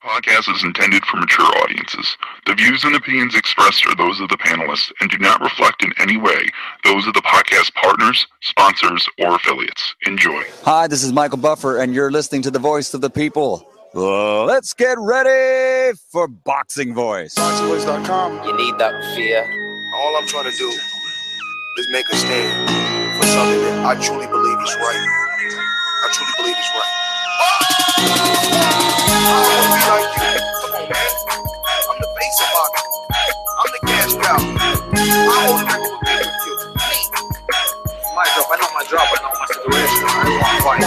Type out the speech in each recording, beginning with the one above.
Podcast is intended for mature audiences. The views and opinions expressed are those of the panelists and do not reflect in any way those of the podcast partners, sponsors, or affiliates. Enjoy. Hi, this is Michael Buffer, and you're listening to the voice of the people. Let's get ready for Boxing Voice. BoxingVoice.com. You need that fear. All I'm trying to do is make a stand for something that I truly believe is right. I truly believe is right. I want to be like you. Come on, man. I'm the face of boxing. I'm the cash cow. I hold the record with you. My drop, I know my drop, I know my situation. I don't want to fight.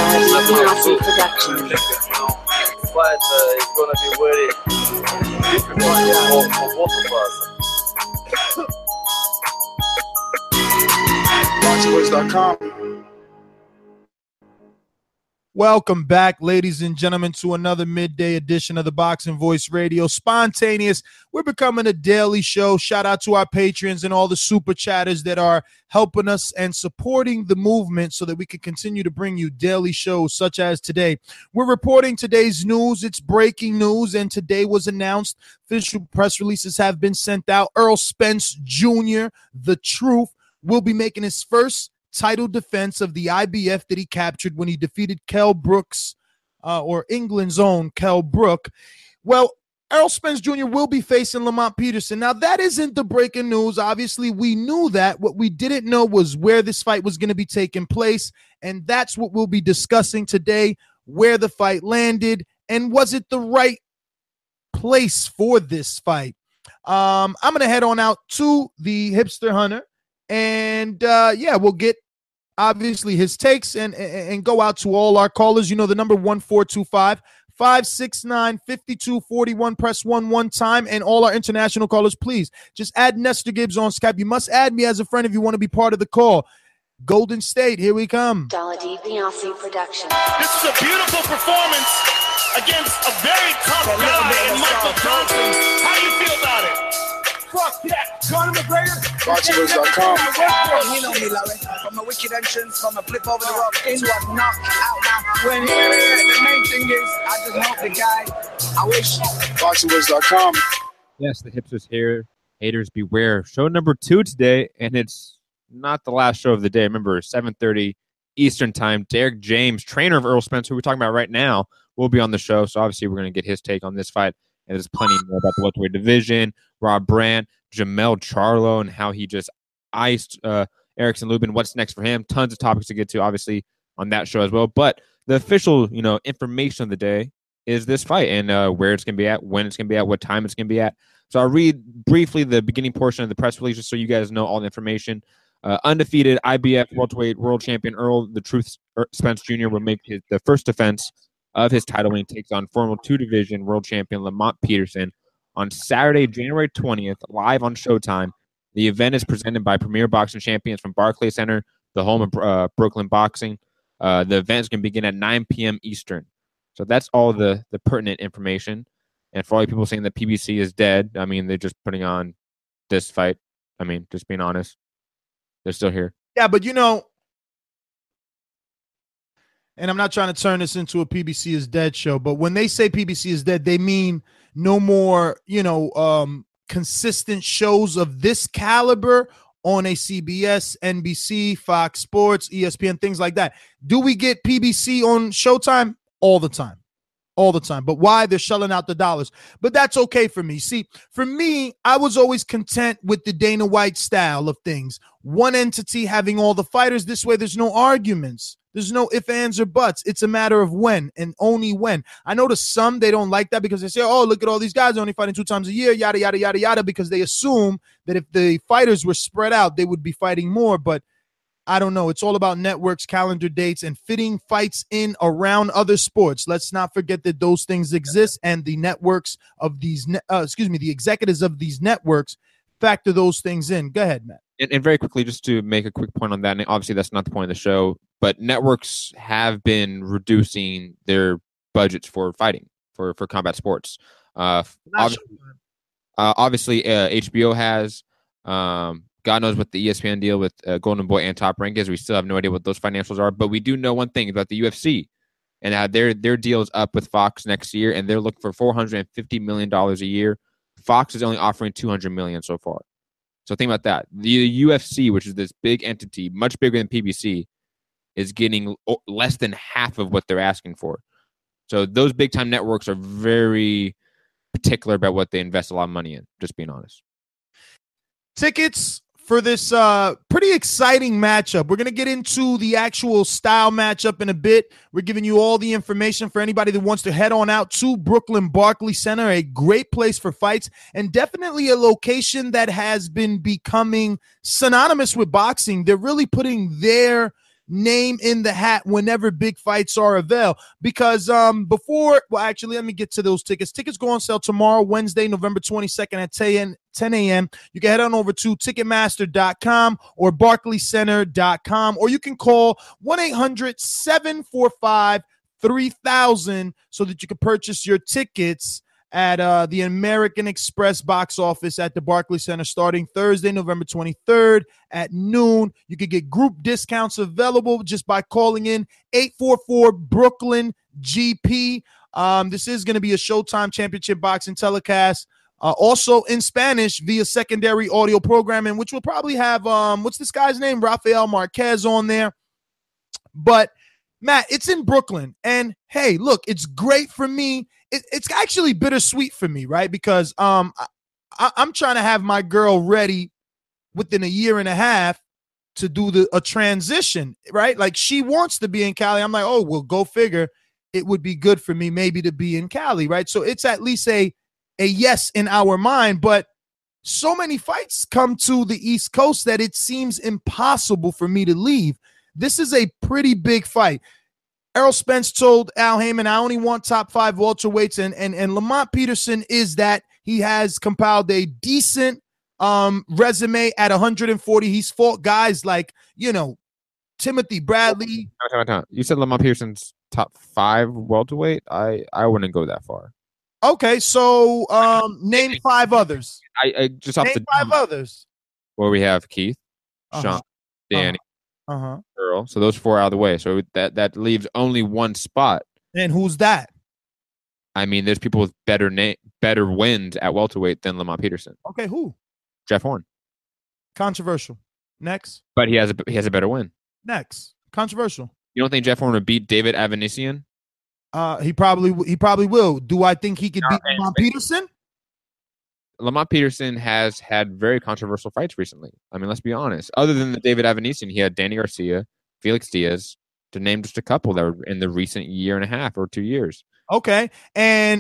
But it's going to be very difficult for both of us. BoxingVoice.com. Welcome back, ladies and gentlemen, to another midday edition of the Boxing Voice Radio. Spontaneous. We're becoming a daily show. Shout out to our patrons and all the super chatters that are helping us and supporting the movement so that we can continue to bring you daily shows such as today. We're reporting today's news. It's breaking news, and today was announced. Official press releases have been sent out. Errol Spence Jr., the truth, will be making his first title defense of the IBF that he captured when he defeated Kell Brooks, or England's own Kell Brook. Well, Errol Spence Jr. will be facing Lamont Peterson. Now, that isn't the breaking news. Obviously, we knew that. What we didn't know was where this fight was going to be taking place, and that's what we'll be discussing today, where the fight landed, and was it the right place for this fight? I'm going to head on out to the Hipster Hunter, and we'll get obviously his takes and go out to all our callers. You know the number 1425-569-5241. Press 1 time. And all our international callers, please just add Nestor Gibbs on Skype. You must add me as a friend if you want to be part of the call. Golden State, here we come. Dala Viasi production. This is a beautiful performance against a very tough guy in Michael Johnson. How do you feel about it? Fuck that. Conor McGregor. BoxingVoice.com. You know me, Larry. From a wicked entrance, from a flip over the rock into a knockout now. When the main thing is, I just hope the guy, I wish. BoxingVoice.com. Yes, the hipsters here. Haters beware. Show number 2 today, and it's not the last show of the day. Remember, 7:30 Eastern time. Derek James, trainer of Errol Spence, who we're talking about right now, will be on the show. So obviously we're going to get his take on this fight. And there's plenty more about the welterweight division, Rob Brandt, Jamel Charlo, and how he just iced Erickson Lubin. What's next for him? Tons of topics to get to, obviously, on that show as well. But the official, information of the day is this fight and where it's going to be at, when it's going to be at, what time it's going to be at. So I'll read briefly the beginning portion of the press release just so you guys know all the information. Undefeated IBF welterweight world champion Errol the Truth Spence Jr. will make the first defense of his title when he takes on former 2 division world champion Lamont Peterson on Saturday, January 20th, live on Showtime. The event is presented by Premier Boxing Champions from Barclays Center, the home of Brooklyn Boxing. The event is going to begin at 9 p.m. Eastern. So that's all the pertinent information. And for all you people saying that PBC is dead, I mean, they're just putting on this fight. I mean, just being honest, they're still here. Yeah, but and I'm not trying to turn this into a PBC is dead show, but when they say PBC is dead, they mean no more, consistent shows of this caliber on a CBS, NBC, Fox Sports, ESPN, things like that. Do we get PBC on Showtime? All the time. All the time. But why? They're shelling out the dollars. But that's okay for me. See, for me, I was always content with the Dana White style of things. One entity having all the fighters. This way, there's no arguments. There's no ifs, ands, or buts. It's a matter of when and only when. I know to some, they don't like that because they say, oh, look at all these guys only fighting 2 times a year, yada, yada, yada, yada, because they assume that if the fighters were spread out, they would be fighting more. But I don't know. It's all about networks, calendar dates, and fitting fights in around other sports. Let's not forget that those things exist, and the networks of these, the executives of these networks factor those things in. Go ahead, Matt. And very quickly, just to make a quick point on that, and obviously that's not the point of the show, but networks have been reducing their budgets for fighting, for combat sports. Obviously, HBO has. God knows what the ESPN deal with Golden Boy and Top Rank is. We still have no idea what those financials are, but we do know one thing about the UFC. and their deal is up with Fox next year, and they're looking for $450 million a year. Fox is only offering $200 million so far. So think about that. The UFC, which is this big entity, much bigger than PBC, is getting less than half of what they're asking for. So those big time networks are very particular about what they invest a lot of money in, just being honest. Tickets for this pretty exciting matchup. We're going to get into the actual style matchup in a bit. We're giving you all the information for anybody that wants to head on out to Brooklyn Barclays Center, a great place for fights, and definitely a location that has been becoming synonymous with boxing. They're really putting their name in the hat whenever big fights are available, because actually, let me get to those tickets. Tickets go on sale tomorrow, Wednesday, November 22nd at 10 a.m. You can head on over to Ticketmaster.com or BarclaysCenter.com, or you can call 1-800-745-3000 so that you can purchase your tickets at the American Express box office at the Barclays Center starting Thursday, November 23rd at noon. You can get group discounts available just by calling in 844-BROOKLYN-GP. This is going to be a Showtime Championship Boxing telecast, also in Spanish via secondary audio programming, which will probably have, what's this guy's name? Rafael Marquez on there. But, Matt, it's in Brooklyn. And, hey, look, it's great for me. It's actually bittersweet for me, right? Because I'm trying to have my girl ready within a year and a half to do a transition, right? Like, she wants to be in Cali. I'm like, oh, well, go figure. It would be good for me maybe to be in Cali, right? So it's at least a yes in our mind. But so many fights come to the East Coast that it seems impossible for me to leave. This is a pretty big fight. Errol Spence told Al Heyman, I only want top 5 welterweights, and Lamont Peterson is that. He has compiled a decent resume at 140. He's fought guys like, Timothy Bradley. You said Lamont Peterson's top 5 welterweight? I wouldn't go that far. Okay, so name 5 others. I just off name the 5 others. Where we have Keith, Sean, Danny, Earl. So those 4 out of the way. So that leaves only one spot. And who's that? I mean, there's people with better wins at welterweight than Lamont Peterson. Okay, who? Jeff Horn. Controversial. Next. But he has a better win. Next. Controversial. You don't think Jeff Horn would beat David Avanesian? He probably will. Do I think he could beat Lamont Peterson? Lamont Peterson has had very controversial fights recently. I mean, let's be honest. Other than the David Avanesian, he had Danny Garcia, Felix Diaz, to name just a couple that were in the recent year and a half or 2 years. Okay. And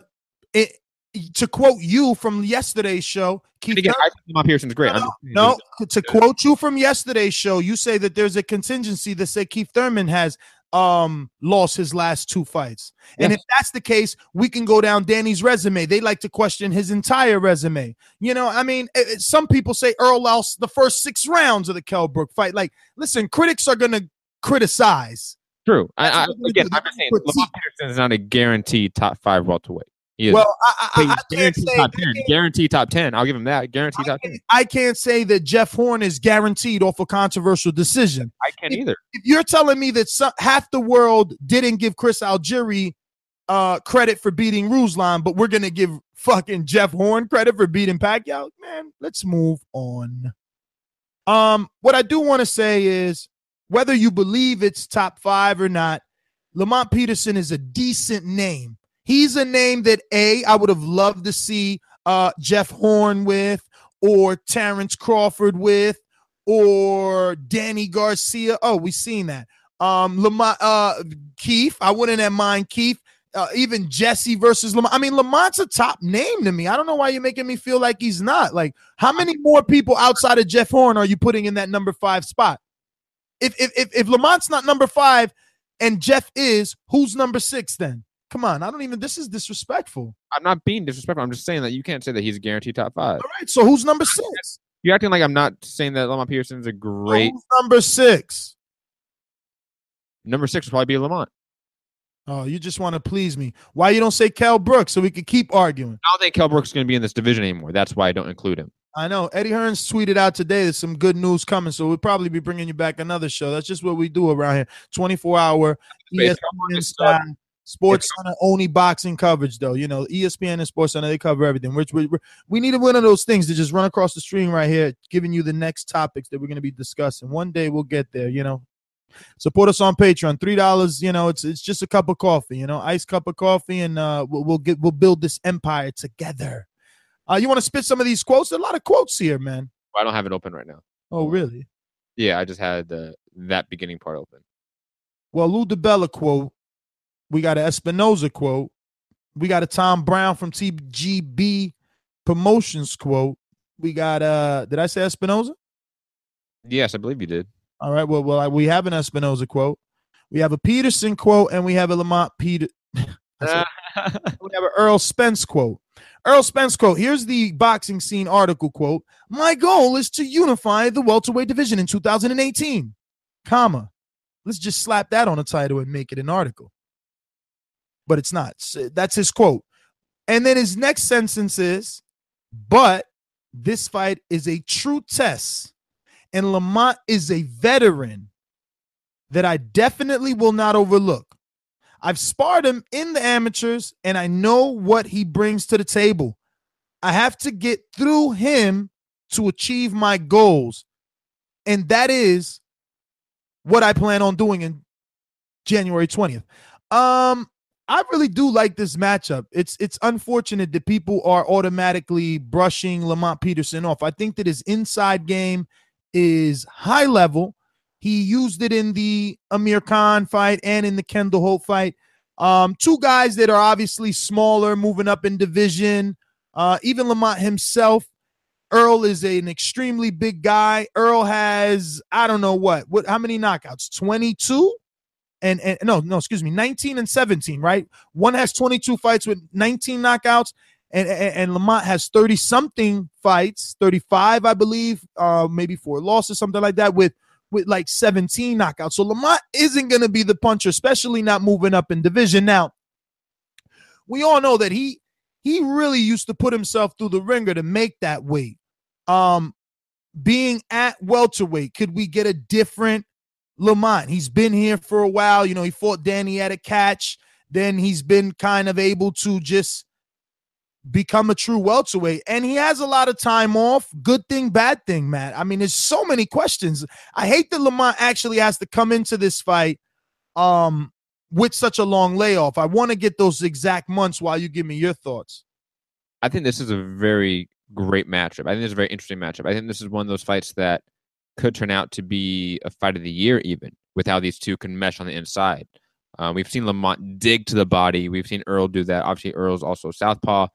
to quote you from yesterday's show, Keith, again, I think Lamont Peterson's great. To quote you from yesterday's show, you say that there's a contingency that say Keith Thurman has lost his last 2 fights. Yeah. And if that's the case, we can go down Danny's resume. They like to question his entire resume. I mean, some people say Earl lost the first 6 rounds of the Kell Brook fight. Like, listen, critics are going to criticize. True. I'm just saying Lamont Peterson is not a guaranteed top 5 welterweight. He is. Well, I can't say top 10. Guaranteed top 10. I'll give him that. Guaranteed top 10. I can't say that Jeff Horn is guaranteed off a controversial decision. I can't either. If you're telling me that half the world didn't give Chris Algieri credit for beating Ruslan, but we're going to give fucking Jeff Horn credit for beating Pacquiao, man, let's move on. What I do want to say is, whether you believe it's top 5 or not, Lamont Peterson is a decent name. He's a name that, I would have loved to see Jeff Horn with, or Terrence Crawford with, or Danny Garcia. Oh, we've seen that. Lamont, Keith, I wouldn't have mind Keith. Even Jesse versus Lamont. I mean, Lamont's a top name to me. I don't know why you're making me feel like he's not. Like, how many more people outside of Jeff Horn are you putting in that number 5 spot? If Lamont's not number 5 and Jeff is, who's number 6 then? Come on, this is disrespectful. I'm not being disrespectful. I'm just saying that you can't say that he's a guaranteed top 5. All right, so who's number 6? You're acting like I'm not saying that Lamont Peterson's a great. Who's number 6? Number 6 would probably be Lamont. Oh, you just want to please me. Why you don't say Kell Brook so we could keep arguing? I don't think Kell Brook's going to be in this division anymore. That's why I don't include him. I know. Eddie Hearns tweeted out today there's some good news coming, so we'll probably be bringing you back another show. That's just what we do around here. 24-hour ESPN style Sports Center only boxing coverage, though. You know, ESPN and Sports Center, they cover everything. We need one of those things to just run across the stream right here, giving you the next topics that we're going to be discussing. One day we'll get there, you know. Support us on Patreon. $3, you know, it's just a cup of coffee, you know, iced cup of coffee, and we'll build this empire together. You want to spit some of these quotes? There's a lot of quotes here, man. I don't have it open right now. Oh, really? Yeah, I just had that beginning part open. Well, Lou DiBella quote. We got an Espinoza quote. We got a Tom Brown from TGB Promotions quote. We got did I say Espinoza? Yes, I believe you did. All right. Well, we have an Espinoza quote. We have a Peterson quote, and we have a Lamont Peter. We have an Earl Spence quote. Earl Spence quote. Here's the Boxing Scene article quote. My goal is to unify the welterweight division in 2018, comma. Let's just slap that on a title and make it an article. But it's not. That's his quote. And then his next sentence is, but this fight is a true test, and Lamont is a veteran that I definitely will not overlook. I've sparred him in the amateurs, and I know what he brings to the table. I have to get through him to achieve my goals, and that is what I plan on doing in January 20th. I really do like this matchup. It's unfortunate that people are automatically brushing Lamont Peterson off. I think that his inside game is high level. He used it in the Amir Khan fight and in the Kendall Holt fight. Two guys that are obviously smaller, moving up in division. Even Lamont himself, Earl is an extremely big guy. Earl has, I don't know what how many knockouts? 22? And no, excuse me, 19 and 17, right? One has 22 fights with 19 knockouts, and Lamont has 30-something fights, 35, I believe, maybe 4 losses, something like that, with like 17 knockouts. So Lamont isn't going to be the puncher, especially not moving up in division. Now, we all know that he really used to put himself through the ringer to make that weight. Being at welterweight, could we get a different Lamont? He's been here for a while. You know, he fought Danny at a catch. Then he's been kind of able to just become a true welterweight. And he has a lot of time off. Good thing, bad thing, Matt. I mean, there's so many questions. I hate that Lamont actually has to come into this fight with such a long layoff. I want to get those exact months while you give me your thoughts. I think this is a very great matchup. I think this is a very interesting matchup. I think this is one of those fights that could turn out to be a fight of the year, even with how these two can mesh on the inside. We've seen Lamont dig to the body. We've seen Earl do that. Obviously, Earl's also southpaw.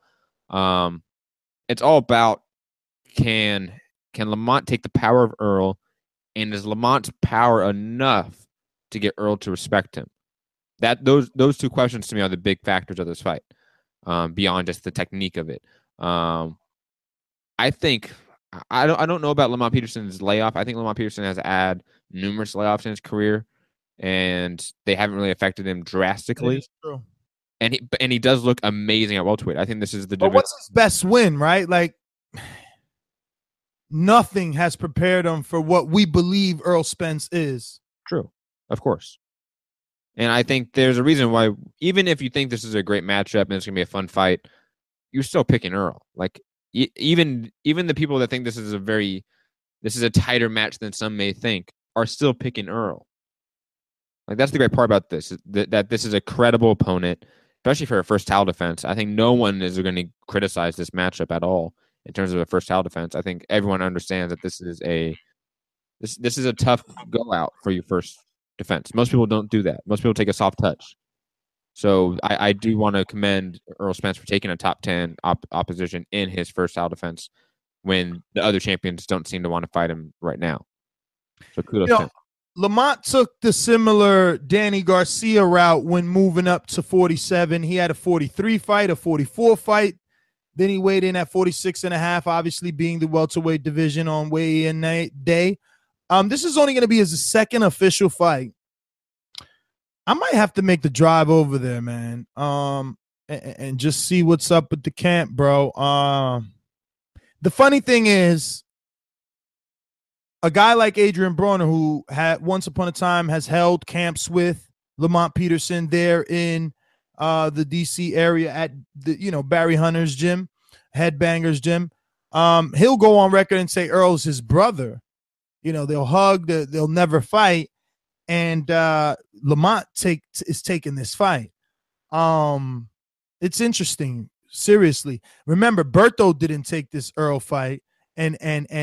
It's all about can Lamont take the power of Earl, and is Lamont's power enough to get Earl to respect him? Those two questions to me are the big factors of this fight, beyond just the technique of it. I think. I don't know about Lamont Peterson's layoff. I think Lamont Peterson has had numerous layoffs in his career, and they haven't really affected him drastically. That is true. And he does look amazing at welterweight. I think this is the. But what's his best win, right? Like, nothing has prepared him for what we believe Earl Spence is. True, of course. And I think there's a reason why, even if you think this is a great matchup and it's gonna be a fun fight, you're still picking Earl. Like. Even the people that think this is a tighter match than some may think are still picking Earl. Like, that's the great part about this, that this is a credible opponent, especially for a first title defense. I think no one is going to criticize this matchup at all in terms of a first title defense. I think everyone understands that this is a tough go out for your first defense. Most people don't do that. Most people take a soft touch. So I do want to commend Earl Spence for taking a top 10 opposition in his first title defense when the other champions don't seem to want to fight him right now. So kudos to him. Lamont took the similar Danny Garcia route when moving up to 47. He had a 43 fight, a 44 fight. Then he weighed in at 46.5, obviously being the welterweight division on weigh-in day. This is only going to be his second official fight. I might have to make the drive over there, man, and just see what's up with the camp, bro. The funny thing is, a guy like Adrian Broner, who had once upon a time has held camps with Lamont Peterson there in the DC area at the Barry Hunter's gym, Headbangers gym. He'll go on record and say Earl's his brother. They'll hug, they'll never fight, and Lamont is taking this fight. It's interesting. Seriously, remember Berto didn't take this Earl fight, and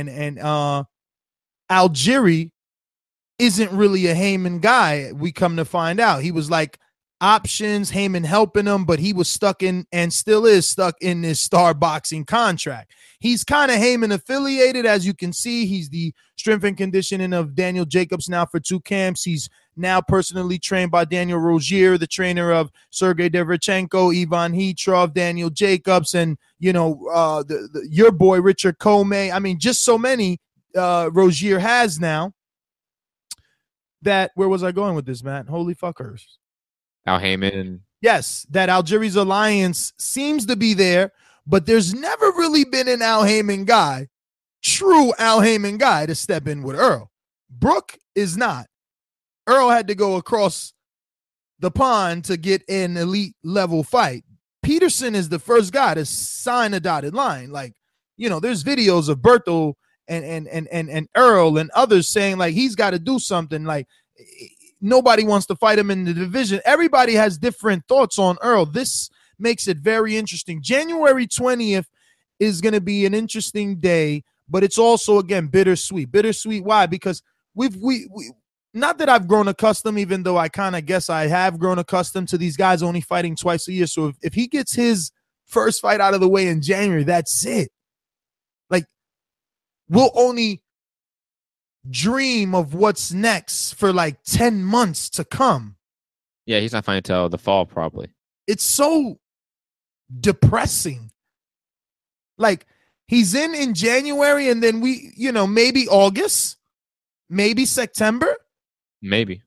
Algieri isn't really a Heyman guy. We come to find out he was like options, Heyman helping him, but he was stuck in and still is stuck in this Star Boxing contract. He's kind of Heyman affiliated, as you can see. He's the strength and conditioning of Daniel Jacobs now for 2 camps. He's now personally trained by Daniel Rozier, the trainer of Sergey Derevchenko, Ivan Hitrov, Daniel Jacobs, and your boy Richard Comey. I mean, just so many Rozier has now. That where was I going with this, Matt? Holy fuckers. Al Heyman. Yes, that Algieri's alliance seems to be there, but there's never really been an Al Heyman guy, true Al Heyman guy, to step in with Earl. Brooke is not. Earl had to go across the pond to get an elite level fight. Peterson is the first guy to sign a dotted line. Like, there's videos of Berto and Earl and others saying like he's got to do something. Like, nobody wants to fight him in the division. Everybody has different thoughts on Earl. This makes it very interesting. January 20th is going to be an interesting day, but it's also, again, bittersweet. Bittersweet, why? Because we not that I've grown accustomed, even though I kind of guess I have grown accustomed to these guys only fighting twice a year. So if he gets his first fight out of the way in January, that's it. Like, we'll only dream of what's next for like 10 months to come. Yeah, he's not fighting until the fall, probably. It's so depressing. Like, he's in January, and then we, maybe August, maybe September, maybe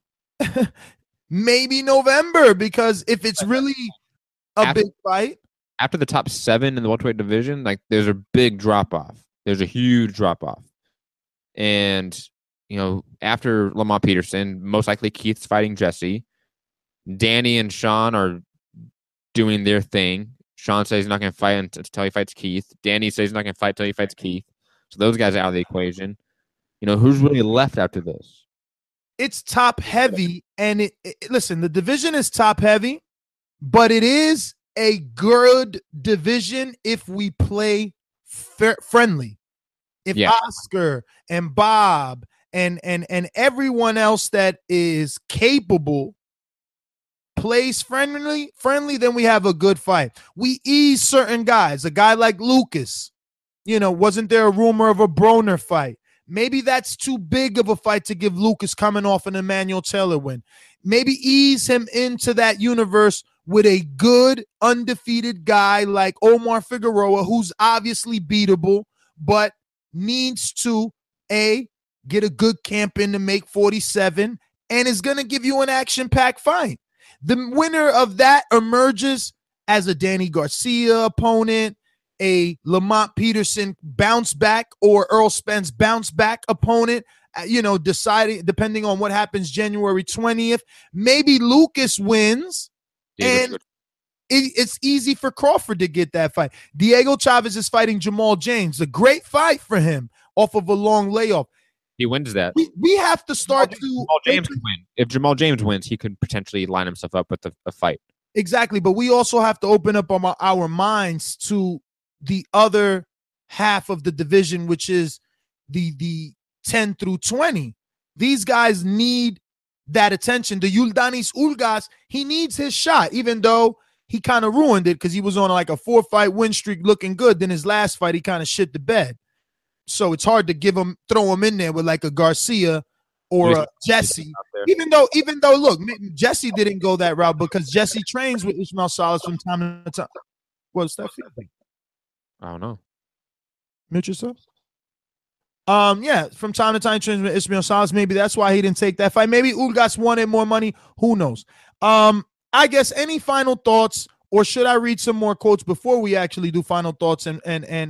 November, because if it's really a big fight. After the top 7 in the welterweight division, like, there's a big drop-off. There's a huge drop-off. And, after Lamont Peterson, most likely Keith's fighting Jesse. Danny and Sean are doing their thing. Sean says he's not going to fight until he fights Keith. Danny says he's not going to fight until he fights Keith. So those guys are out of the equation. Who's really left after this? It's top heavy. And listen, the division is top heavy, but it is a good division if we play friendly. If Oscar and Bob and everyone else that is capable plays friendly, then we have a good fight. We ease certain guys. A guy like Lucas, wasn't there a rumor of a Broner fight? Maybe that's too big of a fight to give Lucas coming off an Emmanuel Taylor win. Maybe ease him into that universe with a good undefeated guy like Omar Figueroa, who's obviously beatable, but needs to get a good camp in to make 47 and is going to give you an action-packed fight. The winner of that emerges as a Danny Garcia opponent, a Lamont Peterson bounce back or Earl Spence bounce back opponent, deciding depending on what happens January 20th. Maybe Lucas wins, and it's easy for Crawford to get that fight. Diego Chavez is fighting Jamal James. A great fight for him off of a long layoff. He wins that. We have to start Jamal James could win. If Jamal James wins, he could potentially line himself up with a fight. Exactly, but we also have to open up our minds to the other half of the division, which is the 10 through 20. These guys need that attention. The Yuldanis Ulgas, he needs his shot, even though he kind of ruined it because he was on like a 4-fight win streak looking good. Then his last fight, he kind of shit the bed. So it's hard to throw him in there with like a Garcia or a Jesse. Even though, look, Jesse didn't go that route because Jesse trains with Ismael Salas from time to time. What's that feeling? I don't know. Mute yourself. Yeah, from time to time trains with Ismael Salas. Maybe that's why he didn't take that fight. Maybe Ulgas wanted more money. Who knows? I guess any final thoughts or should I read some more quotes before we actually do final thoughts and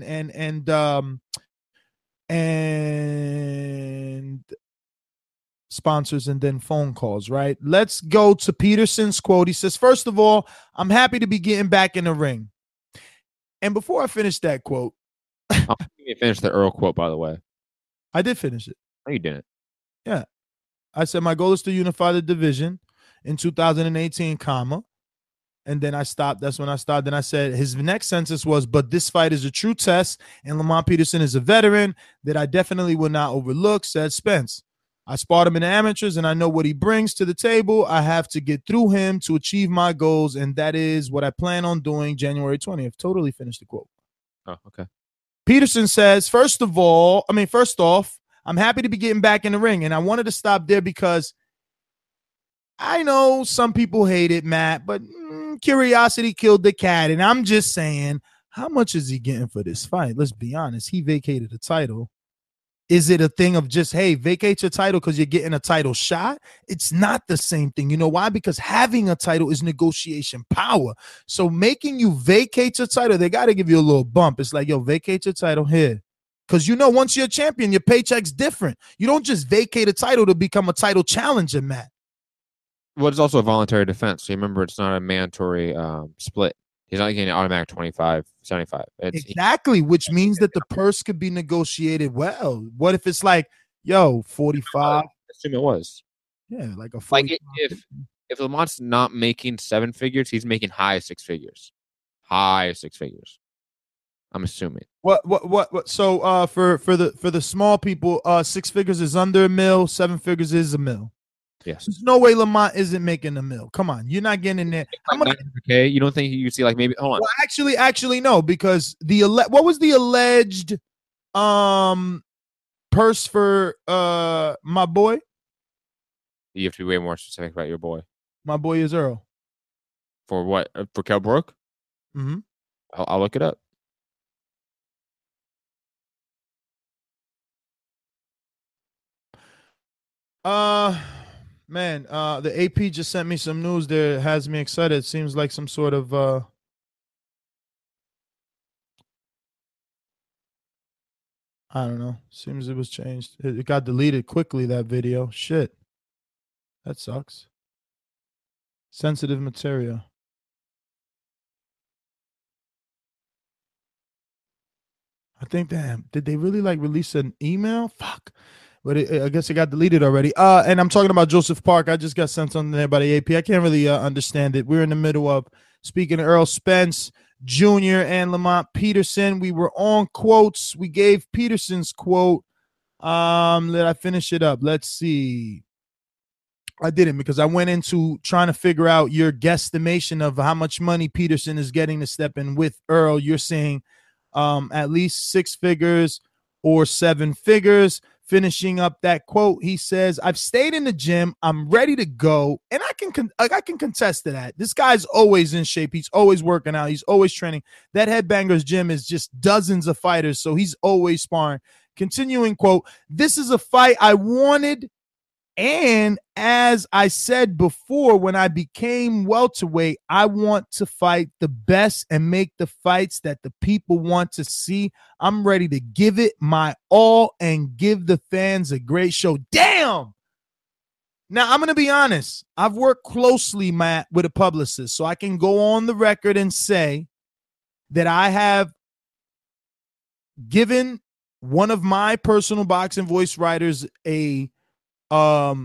sponsors and then phone calls, right? Let's go to Peterson's quote. He says, first of all, I'm happy to be getting back in the ring. And before I finish that quote, You finished the Earl quote, by the way. I did finish it. No, you didn't. Yeah. I said, my goal is to unify the division in 2018, comma. And then I stopped. That's when I stopped. Then I said his next sentence was, but this fight is a true test, and Lamont Peterson is a veteran that I definitely will not overlook, said Spence. I sparred him in the amateurs, and I know what he brings to the table. I have to get through him to achieve my goals, and that is what I plan on doing January 20th. Totally finished the quote. Oh, okay. Peterson says, first off, I'm happy to be getting back in the ring. And I wanted to stop there because I know some people hate it, Matt, but curiosity killed the cat. And I'm just saying, how much is he getting for this fight? Let's be honest. He vacated the title. Is it a thing of just, hey, vacate your title because you're getting a title shot? It's not the same thing. You know why? Because having a title is negotiation power. So making you vacate your title, they got to give you a little bump. It's like, yo, vacate your title here. Because, you know, once you're a champion, your paycheck's different. You don't just vacate a title to become a title challenger, Matt. Well, it's also a voluntary defense. So you remember, it's not a mandatory split. He's not getting an automatic 25, 75. Exactly, which means that the purse could be negotiated well. What if it's like, yo, 45? Assume it was. Yeah, like a 45. Like if Lamont's not making seven figures, he's making high six figures. High six figures. I'm assuming. What? So for the small people, 6 figures is under $1 million, 7 figures is $1 million. Yes. There's no way Lamont isn't making $1 million. Come on, you're not getting in there. Okay, you don't think you see like maybe? Hold on. Well, actually, no, because what was the alleged purse for my boy? You have to be way more specific about your boy. My boy is Earl. For what? For Kell Brook? Mm-hmm. I'll look it up. Man, the AP just sent me some news there. It has me excited. It seems like some sort of I don't know. Seems it was changed. It got deleted quickly, that video. Shit. That sucks. Sensitive material. I think, damn, did they really like release an email? Fuck. But I guess it got deleted already. And I'm talking about Joseph Park. I just got sent something there by the AP. I can't really understand it. We're in the middle of speaking to Earl Spence Jr. and Lamont Peterson. We were on quotes. We gave Peterson's quote. Let I finish it up. Let's see. I didn't, because I went into trying to figure out your guesstimation of how much money Peterson is getting to step in with Earl. You're saying at least 6 figures or 7 figures. Finishing up that quote, he says, I've stayed in the gym. I'm ready to go. And I can contest to that. This guy's always in shape. He's always working out. He's always training. That Headbangers gym is just dozens of fighters. So he's always sparring. Continuing quote, this is a fight I wanted. And as I said before, when I became welterweight, I want to fight the best and make the fights that the people want to see. I'm ready to give it my all and give the fans a great show. Damn! Now, I'm going to be honest. I've worked closely, Matt, with a publicist, so I can go on the record and say that I have given one of my personal boxing voice writers a I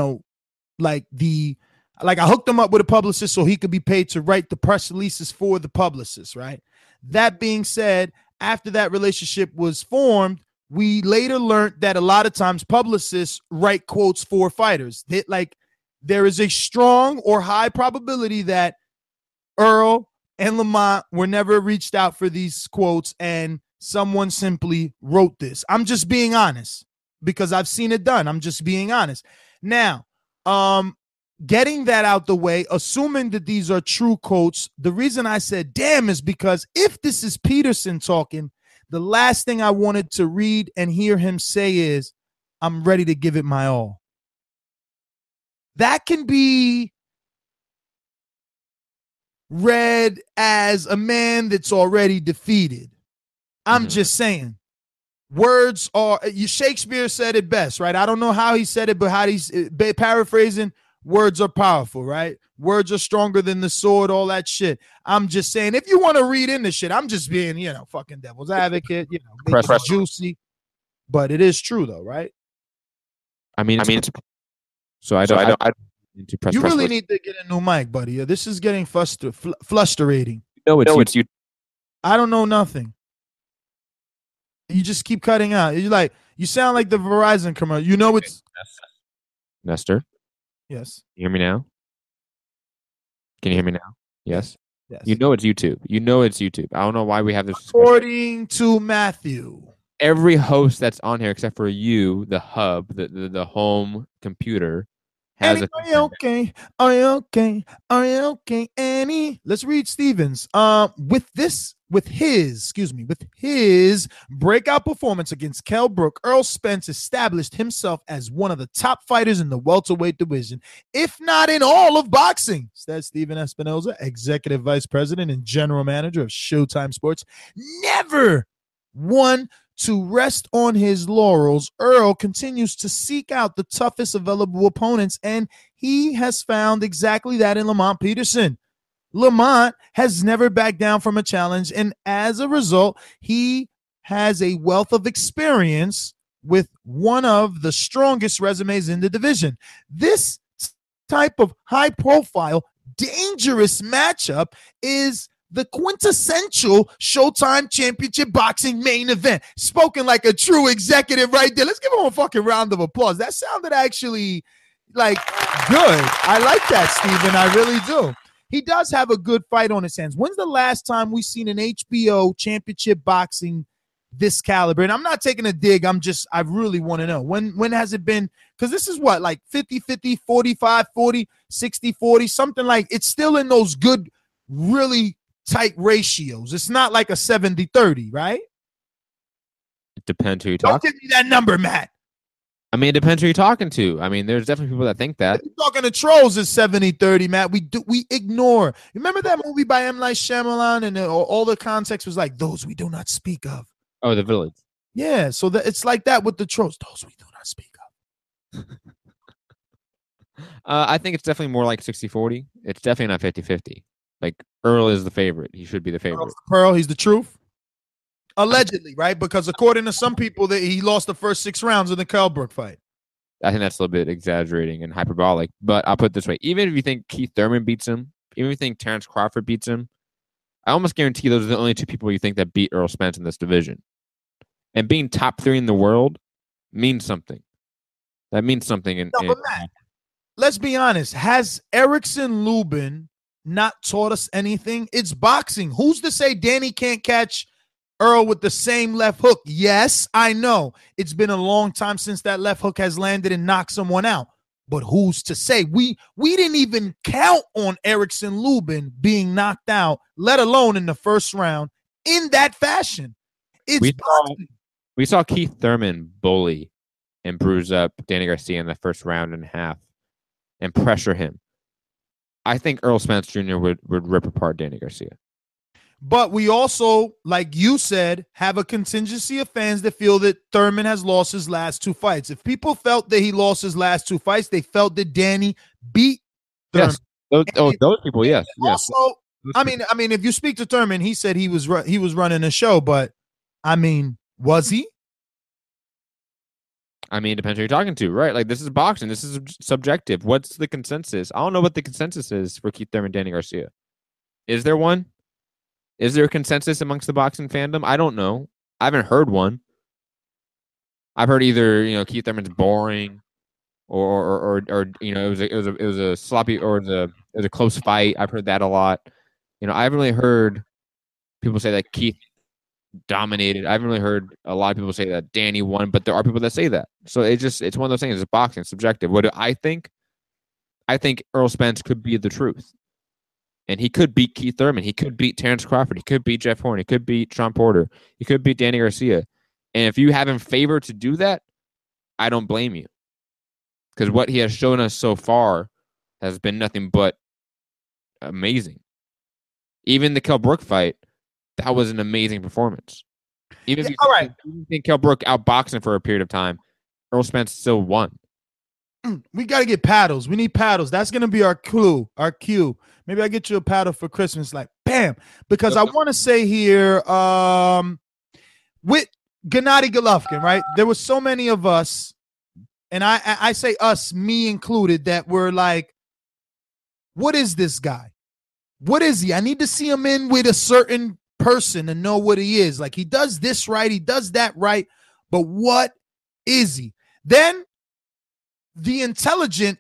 hooked him up with a publicist so he could be paid to write the press releases for the publicist, right? That being said, after that relationship was formed, we later learned that a lot of times publicists write quotes for fighters. There is a strong or high probability that Earl and Lamont were never reached out for these quotes and someone simply wrote this. I'm just being honest, because I've seen it done. I'm just being honest. Now, getting that out the way, assuming that these are true quotes, the reason I said damn is because if this is Peterson talking, the last thing I wanted to read and hear him say is, I'm ready to give it my all. That can be read as a man that's already defeated. I'm just saying. Words are, Shakespeare said it best, right? I don't know how he said it, but how he's paraphrasing, words are powerful, right? Words are stronger than the sword, all that shit. I'm just saying, if you want to read into shit, I'm just being, fucking devil's advocate, make it juicy. But it is true, though, right? I mean, so I don't. You really need to get a new mic, buddy. This is getting frustrating. No, it's you. I don't know nothing. You just keep cutting out. You sound like the Verizon commercial. It's Nestor. Yes. Can you hear me now? Can you hear me now? Yes. Yes. You know it's YouTube. I don't know why we have this discussion. According to Matthew. Every host that's on here except for you, the hub, the home computer, has Annie, are you okay? Are you okay, Annie? Let's read Stevens. With his breakout performance against Kell Brook, Earl Spence established himself as one of the top fighters in the welterweight division, if not in all of boxing, said Steven Espinoza, executive vice president and general manager of Showtime Sports. Never one to rest on his laurels, Earl continues to seek out the toughest available opponents, and he has found exactly that in Lamont Peterson. Lamont has never backed down from a challenge, and as a result, he has a wealth of experience with one of the strongest resumes in the division. This type of high-profile, dangerous matchup is the quintessential Showtime Championship boxing main event. Spoken like a true executive right there. Let's give him a fucking round of applause. That sounded actually good. I like that, Steven. I really do. He does have a good fight on his hands. When's the last time we've seen an HBO championship boxing this caliber? And I'm not taking a dig. I really want to know. When has it been? Because this is what, like 50-50, 45-40, 60-40, something like, it's still in those good, really tight ratios. It's not like a 70-30, right? It depends who you're talking. Don't give me that number, Matt. I mean, it depends who you're talking to. I mean, there's definitely people that think that. You're talking to trolls is 70-30, Matt. We ignore. Remember that movie by M. Night Shyamalan, and all the context was like, those we do not speak of. Oh, The Village. Yeah, so it's like that with the trolls. Those we do not speak of. I think it's definitely more like 60-40. It's definitely not 50-50. Like, Earl is the favorite. He should be the favorite. Pearl, he's the truth. Allegedly, right? Because according to some people, that he lost the first 6 rounds in the Kell Brook fight. I think that's a little bit exaggerating and hyperbolic. But I'll put it this way. Even if you think Keith Thurman beats him, even if you think Terrence Crawford beats him, I almost guarantee those are the only 2 people you think that beat Earl Spence in this division. And being top 3 in the world means something. That means something. But Matt, let's be honest. Has Erickson Lubin not taught us anything? It's boxing. Who's to say Danny can't catch Earl with the same left hook? Yes, I know. It's been a long time since that left hook has landed and knocked someone out. But who's to say? We didn't even count on Erickson Lubin being knocked out, let alone in the first round, in that fashion. We saw Keith Thurman bully and bruise up Danny Garcia in the first round and a half and pressure him. I think Earl Spence Jr. would rip apart Danny Garcia. But we also, like you said, have a contingency of fans that feel that Thurman has lost his last 2 fights. If people felt that he lost his last 2 fights, they felt that Danny beat Thurman. Yes. Those people, yes. Also, I mean, if you speak to Thurman, he said he was running a show, but I mean, was he? I mean, it depends who you're talking to, right? Like, this is boxing. This is subjective. What's the consensus? I don't know what the consensus is for Keith Thurman and Danny Garcia. Is there one? Is there a consensus amongst the boxing fandom? I don't know. I haven't heard one. I've heard either, Keith Thurman's boring or it was a sloppy, or it was a close fight. I've heard that a lot. I haven't really heard people say that Keith dominated. I haven't really heard a lot of people say that Danny won, but there are people that say that. So it's one of those things. It's boxing. It's subjective. What do I think? I think Earl Spence could be the truth. And he could beat Keith Thurman. He could beat Terrence Crawford. He could beat Jeff Horn. He could beat Sean Porter. He could beat Danny Garcia. And if you have him favored to do that, I don't blame you. Because what he has shown us so far has been nothing but amazing. Even the Kell Brook fight, that was an amazing performance. Even if you think Kell Brook outboxed him for a period of time, Earl Spence still won. We got to get paddles. We need paddles. That's going to be our clue, our cue. Maybe I get you a paddle for Christmas, like bam. Because I want to say here, with Gennady Golovkin, right? There were so many of us, and I say us, me included, that were like, what is this guy? What is he? I need to see him in with a certain person to know what he is. Like, he does this right, he does that right, but what is he? Then the intelligent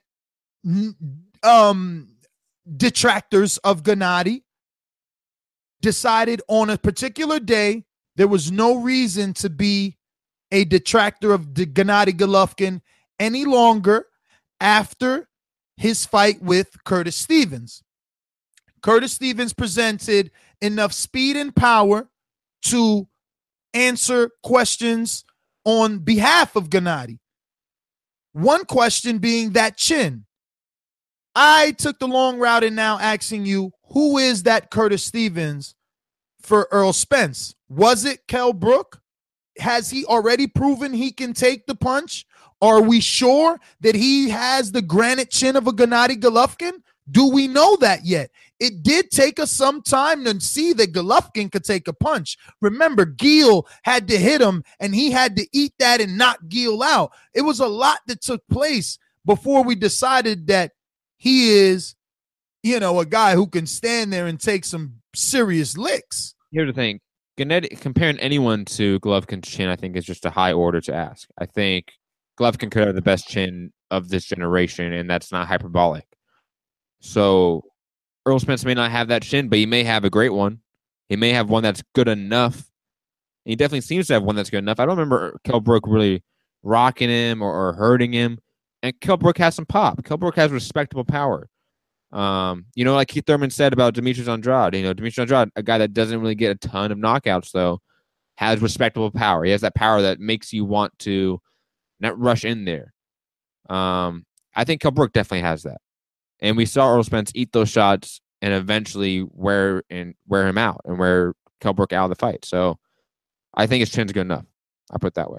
detractors of Gennady decided on a particular day there was no reason to be a detractor of Gennady Golovkin any longer after his fight with Curtis Stevens. Curtis Stevens presented enough speed and power to answer questions on behalf of Gennady. One question being that chin. I took the long route in now asking you, who is that Curtis Stevens for Earl Spence? Was it Kell Brook? Has he already proven he can take the punch? Are we sure that he has the granite chin of a Gennady Golovkin? Do we know that yet? It did take us some time to see that Golovkin could take a punch. Remember, Gil had to hit him, and he had to eat that and knock Gil out. It was a lot that took place before we decided that he is, a guy who can stand there and take some serious licks. Here's the thing. Gennady, comparing anyone to Golovkin's chin, I think, is just a high order to ask. I think Golovkin could have the best chin of this generation, and that's not hyperbolic. So Earl Spence may not have that chin, but he may have a great one. He may have one that's good enough. And he definitely seems to have one that's good enough. I don't remember Kell Brook really rocking him or hurting him. And Kell Brook has some pop. Kell Brook has respectable power. Like Keith Thurman said about Demetrius Andrade. Demetrius Andrade, a guy that doesn't really get a ton of knockouts, though, has respectable power. He has that power that makes you want to not rush in there. I think Kell Brook definitely has that. And we saw Earl Spence eat those shots and eventually wear him out and wear Kell Brook out of the fight. So I think his chin's good enough. I'll put it that way.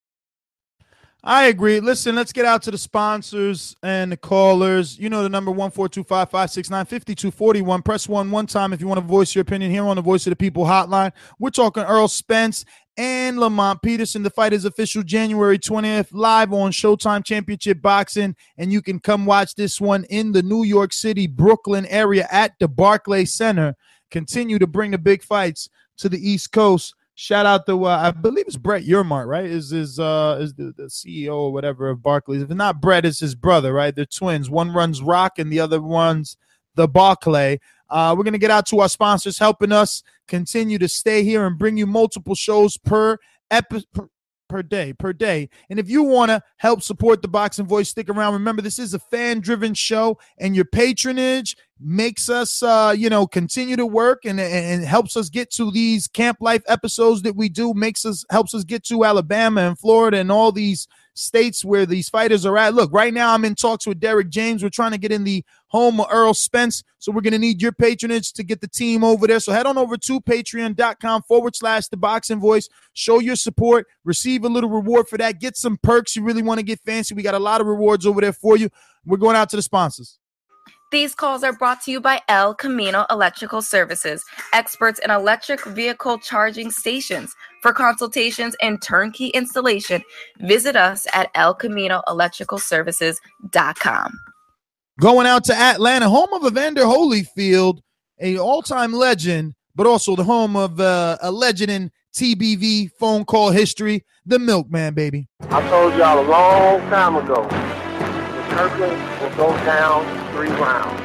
I agree. Listen, let's get out to the sponsors and the callers. You know the number 1-425-569-5241. Press 1 one time if you want to voice your opinion here on the Voice of the People hotline. We're talking Earl Spence and Lamont Peterson. The fight is official January 20th, live on Showtime Championship Boxing, and you can come watch this one in the New York City, Brooklyn area at the Barclays Center. Continue to bring the big fights to the East Coast. Shout out to I believe it's Brett Yermart, right? Is the CEO or whatever of Barclays. If not Brett, it's his brother, right? They're twins. One runs Rock and the other runs the Barclay. We're going to get out to our sponsors helping us continue to stay here and bring you multiple shows per day. And if you want to help support the Boxing Voice, stick around. Remember, this is a fan-driven show, and your patronage makes us, continue to work and helps us get to these Camp Life episodes that we do, helps us get to Alabama and Florida and all these states where these fighters are at. Look, right now I'm in talks with Derek James. We're trying to get in the home of Earl Spence, so we're going to need your patronage to get the team over there. So head on over to patreon.com/The Boxing Voice. Show your support. Receive a little reward for that. Get some perks. You really want to get fancy. We got a lot of rewards over there for you. We're going out to the sponsors. These calls are brought to you by El Camino Electrical Services, experts in electric vehicle charging stations. For consultations and turnkey installation, visit us at elcaminoelectricalservices.com. Going out to Atlanta, home of Evander Holyfield, an all-time legend, but also the home of a legend in TBV phone call history, the Milkman, baby. I told y'all a long time ago, Kirkland will go down 3 rounds.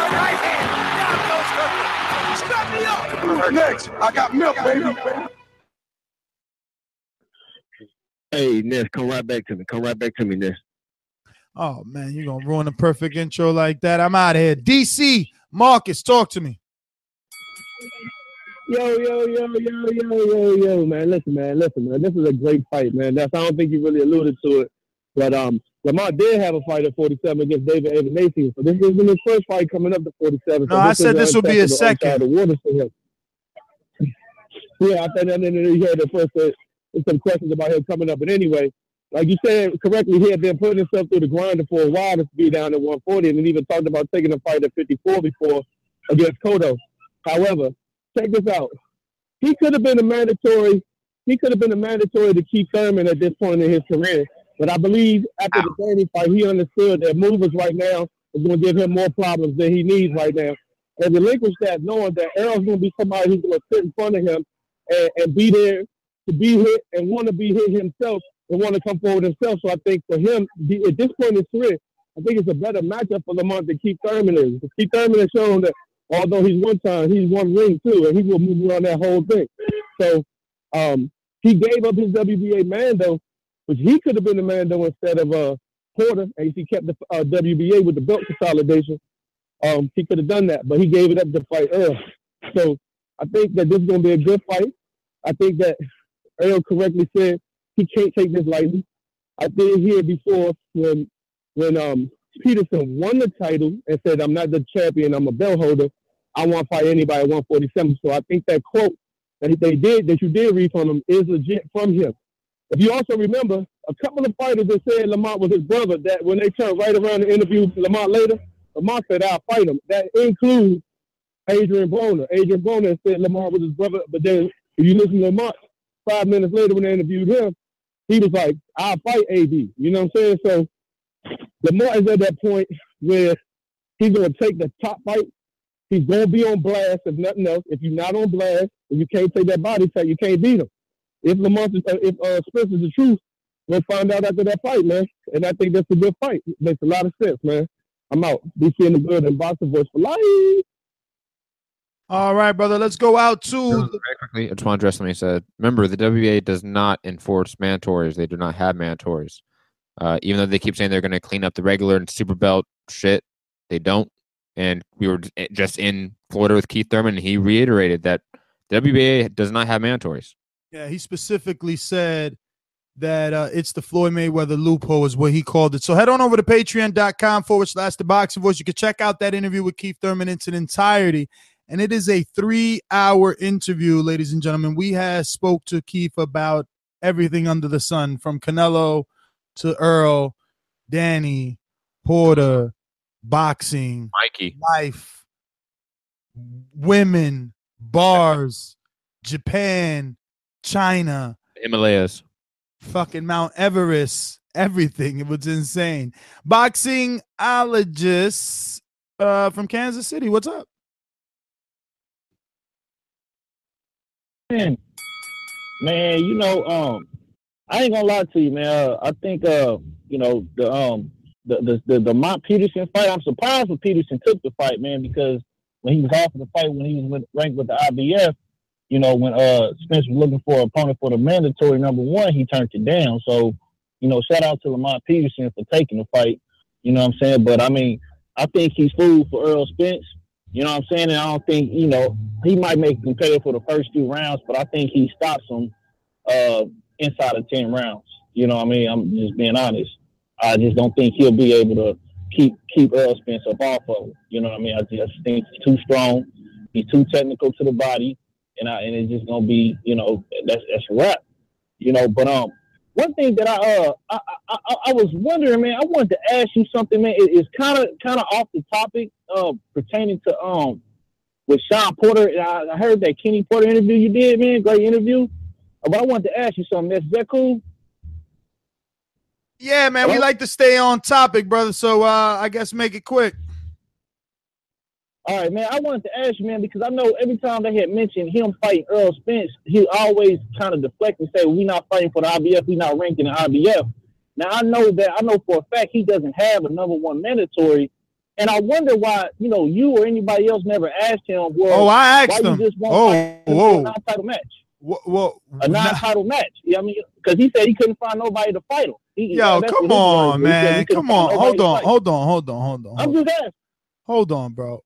Next, I got milk, baby. Hey, Ness, come right back to me. Ness. Oh, man, you're going to ruin a perfect intro like that. I'm out of here. DC, Marcus, talk to me. Yo, man. Listen, man. This is a great fight, man. I don't think you really alluded to it. But Lamont did have a fight at 47 against David Evanesian. So this isn't his first fight coming up to 47. No, I said this will be his second. Yeah, I think, and then you heard at first some questions about him coming up. But anyway, like you said correctly, he had been putting himself through the grinder for a while to be down at 140, and then even talked about taking a fight at 54 before against Cotto. However, check this out. He could have been a mandatory to Keith Thurman at this point in his career. But I believe after the Danny fight, he understood that movers right now is going to give him more problems than he needs right now. And relinquish that, knowing that Errol's going to be somebody who's going to sit in front of him and be there to be hit and want to be hit himself and want to come forward himself. So I think for him, at this point in his career, I think it's a better matchup for Lamont than Keith Thurman is. Because Keith Thurman has shown that although he's one time, he's one ring too, and he will move around that whole thing. So he gave up his WBA Mando, which he could have been the Mando instead of Porter, and if he kept the WBA with the belt consolidation, he could have done that, but he gave it up to fight Earl. So I think that this is going to be a good fight. I think that Earl correctly said he can't take this lightly. I did hear before when Peterson won the title and said, "I'm not the champion, I'm a belt holder. I won't fight anybody at 147." So I think that quote that you did read from him is legit from him. If you also remember, a couple of fighters that said Lamont was his brother, that when they turned right around to interview Lamont later, Lamont said, "I'll fight him." That includes Adrian Broner. Adrian Broner said Lamont was his brother, but then if you listen to Lamont 5 minutes later when they interviewed him, he was like, "I'll fight AD." You know what I'm saying? So Lamont is at that point where he's going to take the top fight. He's going to be on blast, if nothing else. If you're not on blast, if you can't take that body tag, you can't beat him. If Spencer's the truth, we'll find out after that fight, man. And I think that's a good fight. It makes a lot of sense, man. I'm out. Be seeing the good and Boxing Voice for life. All right, brother. Let's go out to very quickly. I just want to address something he said. Remember, the WBA does not enforce mandatories. They do not have mandatories. Even though they keep saying they're going to clean up the regular and super belt shit, they don't. And we were just in Florida with Keith Thurman, and he reiterated that the WBA does not have mandatories. Yeah, he specifically said that it's the Floyd Mayweather loophole is what he called it. So head on over to patreon.com/The Boxing Voice. You can check out that interview with Keith Thurman in its entirety. And it is a 3-hour interview, ladies and gentlemen. We have spoke to Keith about everything under the sun, from Canelo to Earl, Danny, Porter, boxing, Mikey, life, women, bars, Japan, China, Himalayas, fucking Mount Everest, everything. It was insane. Boxingologist from Kansas City. What's up? Man, you know, I ain't gonna lie to you, man. I think you know, the Mont Peterson fight, I'm surprised when Peterson took the fight, man, because when he was offered the fight, when he was ranked with the IBF, you know, when Spence was looking for an opponent for the mandatory number 1, he turned it down. So, you know, shout out to Lamont Peterson for taking the fight. You know what I'm saying? But I mean, I think he's food for Earl Spence. You know what I'm saying? And I don't think, you know, he might make it competitive for the first 2 rounds, but I think he stops him inside of 10 rounds. You know what I mean? I'm just being honest. I just don't think he'll be able to keep Earl Spence up off of him. You know what I mean? I just think he's too strong. He's too technical to the body, and it's just gonna be, you know, that's a wrap. You know, but one thing that I was wondering, man, I wanted to ask you something, man. It's kind of off the topic pertaining to with Sean Porter. I heard that Kenny Porter interview you did, man. Great interview. But I wanted to ask you something. Is that cool? Yeah, man. We like to stay on topic, brother. So I guess make it quick. All right, man. I wanted to ask you, man, because I know every time they had mentioned him fighting Earl Spence, he always kind of deflect and say, "We're not fighting for the IBF. We're not ranked in the IBF." Now I know for a fact he doesn't have a number 1 mandatory, and I wonder why, you know, you or anybody else never asked him. Well, I asked why him. You just won't fight a non-title match. A non-title match. Yeah, I mean, because he said he couldn't find nobody to fight him. Yo, come on, man. Come on. Hold on. I'm just asking. Hold on, bro.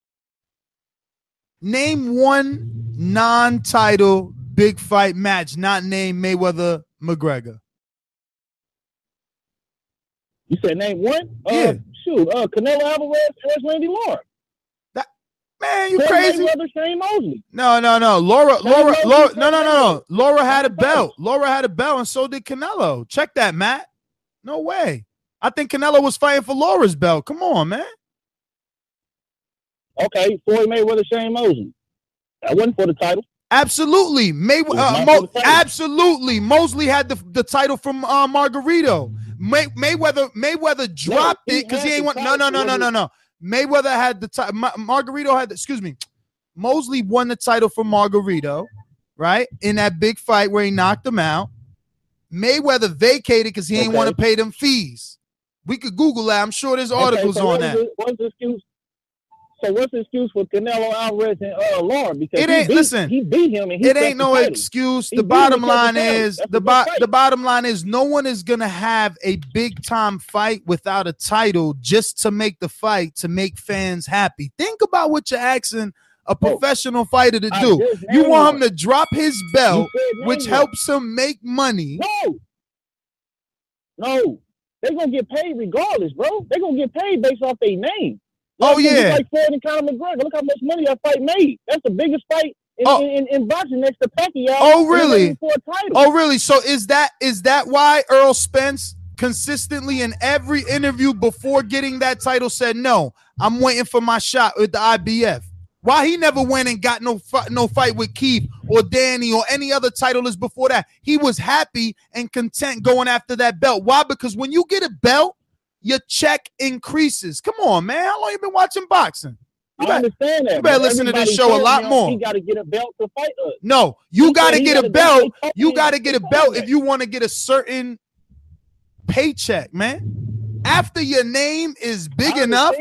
Name one non-title big fight match not named Mayweather McGregor. You said name one? Yeah. Canelo Alvarez versus Randy Lawrence. Man, you crazy? Shane Mosley. No. Laura, no. Laura had a belt. Laura had a belt, and so did Canelo. Check that, Matt. No way. I think Canelo was fighting for Laura's belt. Come on, man. Okay, Floyd Mayweather, Shane Mosley. That wasn't for the title. Absolutely. Absolutely. Mosley had the title from Margarito. Mayweather dropped it because he ain't want. No. Mayweather had the title. Margarito had. Mosley won the title from Margarito, right? In that big fight where he knocked him out. Mayweather vacated because he ain't want to pay them fees. We could Google that. I'm sure there's articles on that. What's the excuse? So what's the excuse for Canelo Alvarez and Lawrence? Because he beat him. And it ain't no excuse. The bottom line is the bottom line is no one is gonna have a big time fight without a title just to make the fight to make fans happy. Think about what you're asking a professional fighter to do. You want him to drop his belt, which helps him make money. No, they're gonna get paid regardless, bro. They're gonna get paid based off their name. Like Floyd and Conor McGregor. Look how much money that fight made. That's the biggest fight in boxing next to Pacquiao. Oh, really? Oh, really? So is that why Earl Spence consistently in every interview before getting that title said, no, I'm waiting for my shot with the IBF? Why he never went and got no fight with Keith or Danny or any other titleist before that? He was happy and content going after that belt. Why? Because when you get a belt, your check increases. Come on, man. How long you been watching boxing? I understand that. You better listen to this show a lot more. He got to get a belt to fight us. No, you got to get a belt. You got to get a belt if you want to get a certain paycheck, man. After your name is big enough,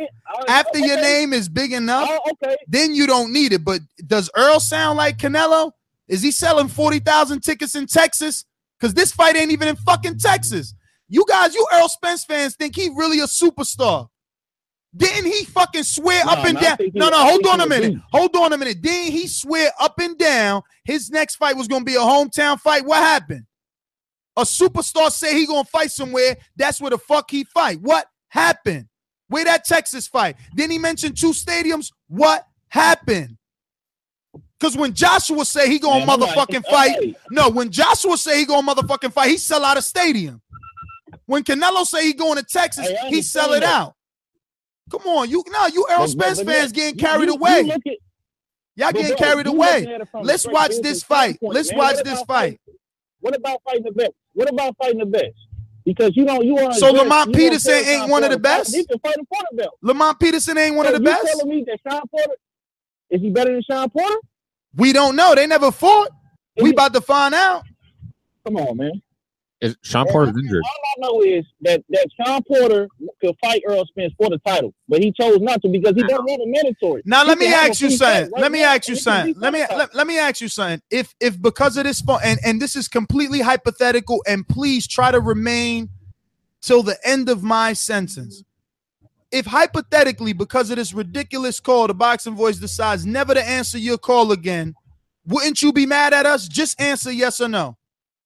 then you don't need it. But does Earl sound like Canelo? Is he selling 40,000 tickets in Texas? Because this fight ain't even in fucking Texas. You guys, you Earl Spence fans think he really a superstar. Didn't he fucking swear up and down? Hold on a minute. Didn't he swear up and down his next fight was going to be a hometown fight? What happened? A superstar say he going to fight somewhere. That's where the fuck he fight. What happened? Where that Texas fight? Then he mentioned 2 stadiums. What happened? Because when Joshua say he going to motherfucking fight, when Joshua say he going to motherfucking fight, he sell out a stadium. When Canelo say he going to Texas, he sell it out. Come on, you Earl Spence fans getting carried away. Y'all getting carried away. Let's watch this fight. What about fighting the best? Because you want. So Lamont Peterson ain't one of the best. He can fight him for the belt. Lamont Peterson ain't one of the best. You telling me that Sean Porter is he better than Sean Porter? We don't know. They never fought. We about to find out. Come on, man. Is Sean Porter's injured? All I know is that Sean Porter could fight Earl Spence for the title, but he chose not to because he doesn't want a mandatory. Now let me ask you something. Let me ask you something. If because of this and this is completely hypothetical, and please try to remain till the end of my sentence. If hypothetically, because of this ridiculous call, the Boxing Voice decides never to answer your call again, wouldn't you be mad at us? Just answer yes or no.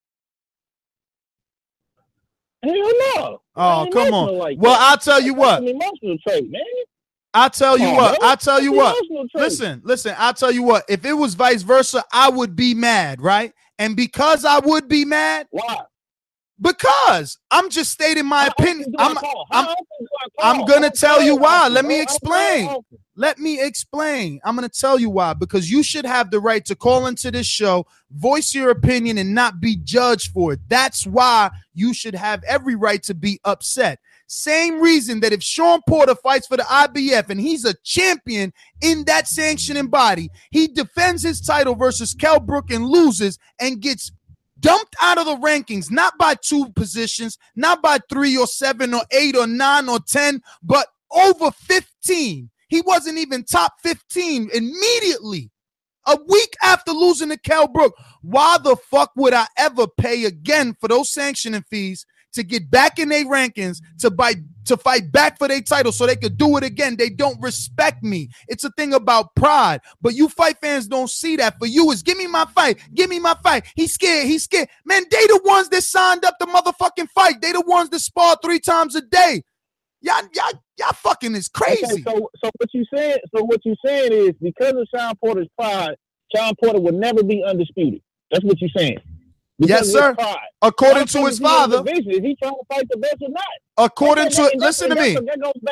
Hell no. Oh, come on. Well, I'll tell you what. An emotional trait, man. I'll tell you what. Listen, I'll tell you what. If it was vice versa, I would be mad, right? And because I would be mad. Why? Because I'm just stating my opinion. I'm going to tell you why. Let me explain. I'm going to tell you why. Because you should have the right to call into this show, voice your opinion, and not be judged for it. That's why you should have every right to be upset. Same reason that if Sean Porter fights for the IBF and he's a champion in that sanctioning body, he defends his title versus Kell Brook and loses and gets dumped out of the rankings, not by 2 positions, not by 3 or 7 or 8 or 9 or 10, but over 15. He wasn't even top 15 immediately. A week after losing to Kell Brook. Why the fuck would I ever pay again for those sanctioning fees to get back in their rankings to fight back for their title so they could do it again. They don't respect me. It's a thing about pride. But you fight fans don't see that. For you, is give me my fight. Give me my fight. He's scared. He's scared. Man, they the ones that signed up the motherfucking fight. They the ones that spar 3 times a day. Y'all fucking is crazy. Okay, so what you saying is because of Sean Porter's pride, Sean Porter would never be undisputed. That's what you're saying. Yes, sir. According to his father. Is he trying to fight the best or not? According to, listen to me.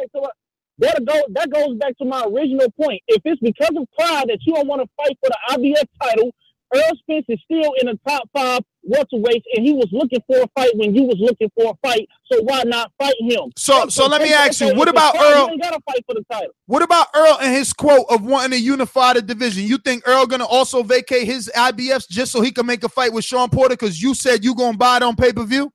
That goes back to my original point. If it's because of pride that you don't want to fight for the IBF title, Earl Spence is still in the top 5 welterweights, and he was looking for a fight when you was looking for a fight. So why not fight him? So let me ask you, what about Earl? He ain't gotta fight for the title. What about Earl and his quote of wanting to unify the division? You think Earl gonna also vacate his IBFs just so he can make a fight with Sean Porter? Because you said you gonna buy it on pay-per-view.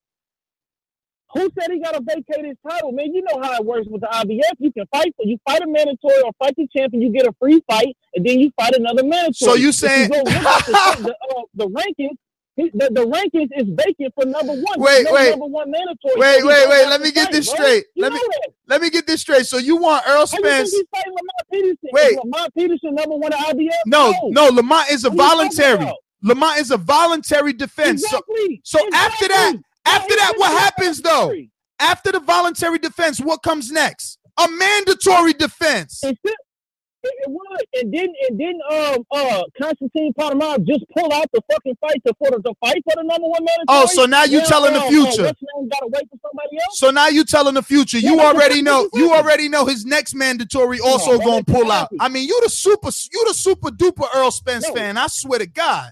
Who said he got to vacate his title, man? You know how it works with the IBF. You can fight a mandatory or fight the champion. You get a free fight, and then you fight another mandatory. So you saying the rankings? The rankings is vacant for number 1. Wait. Number 1 mandatory. Wait. Let me get this straight. Let me get this straight. So you want Earl Spence? He's fighting Lamont Peterson. Wait. Is Lamont Peterson number 1 at IBF? No. Lamont is a voluntary. Lamont is a voluntary defense. Exactly. So after that, what happens though? After the voluntary defense, what comes next? A mandatory defense. It would. And didn't Constantine Podomov just pull out the fucking fight for the number 1 mandatory? Oh, so now you telling the future. Gotta wait for somebody else? So now you telling the future. You already know his next mandatory also gonna pull out. I mean, you the super duper Earl Spence fan. I swear to God.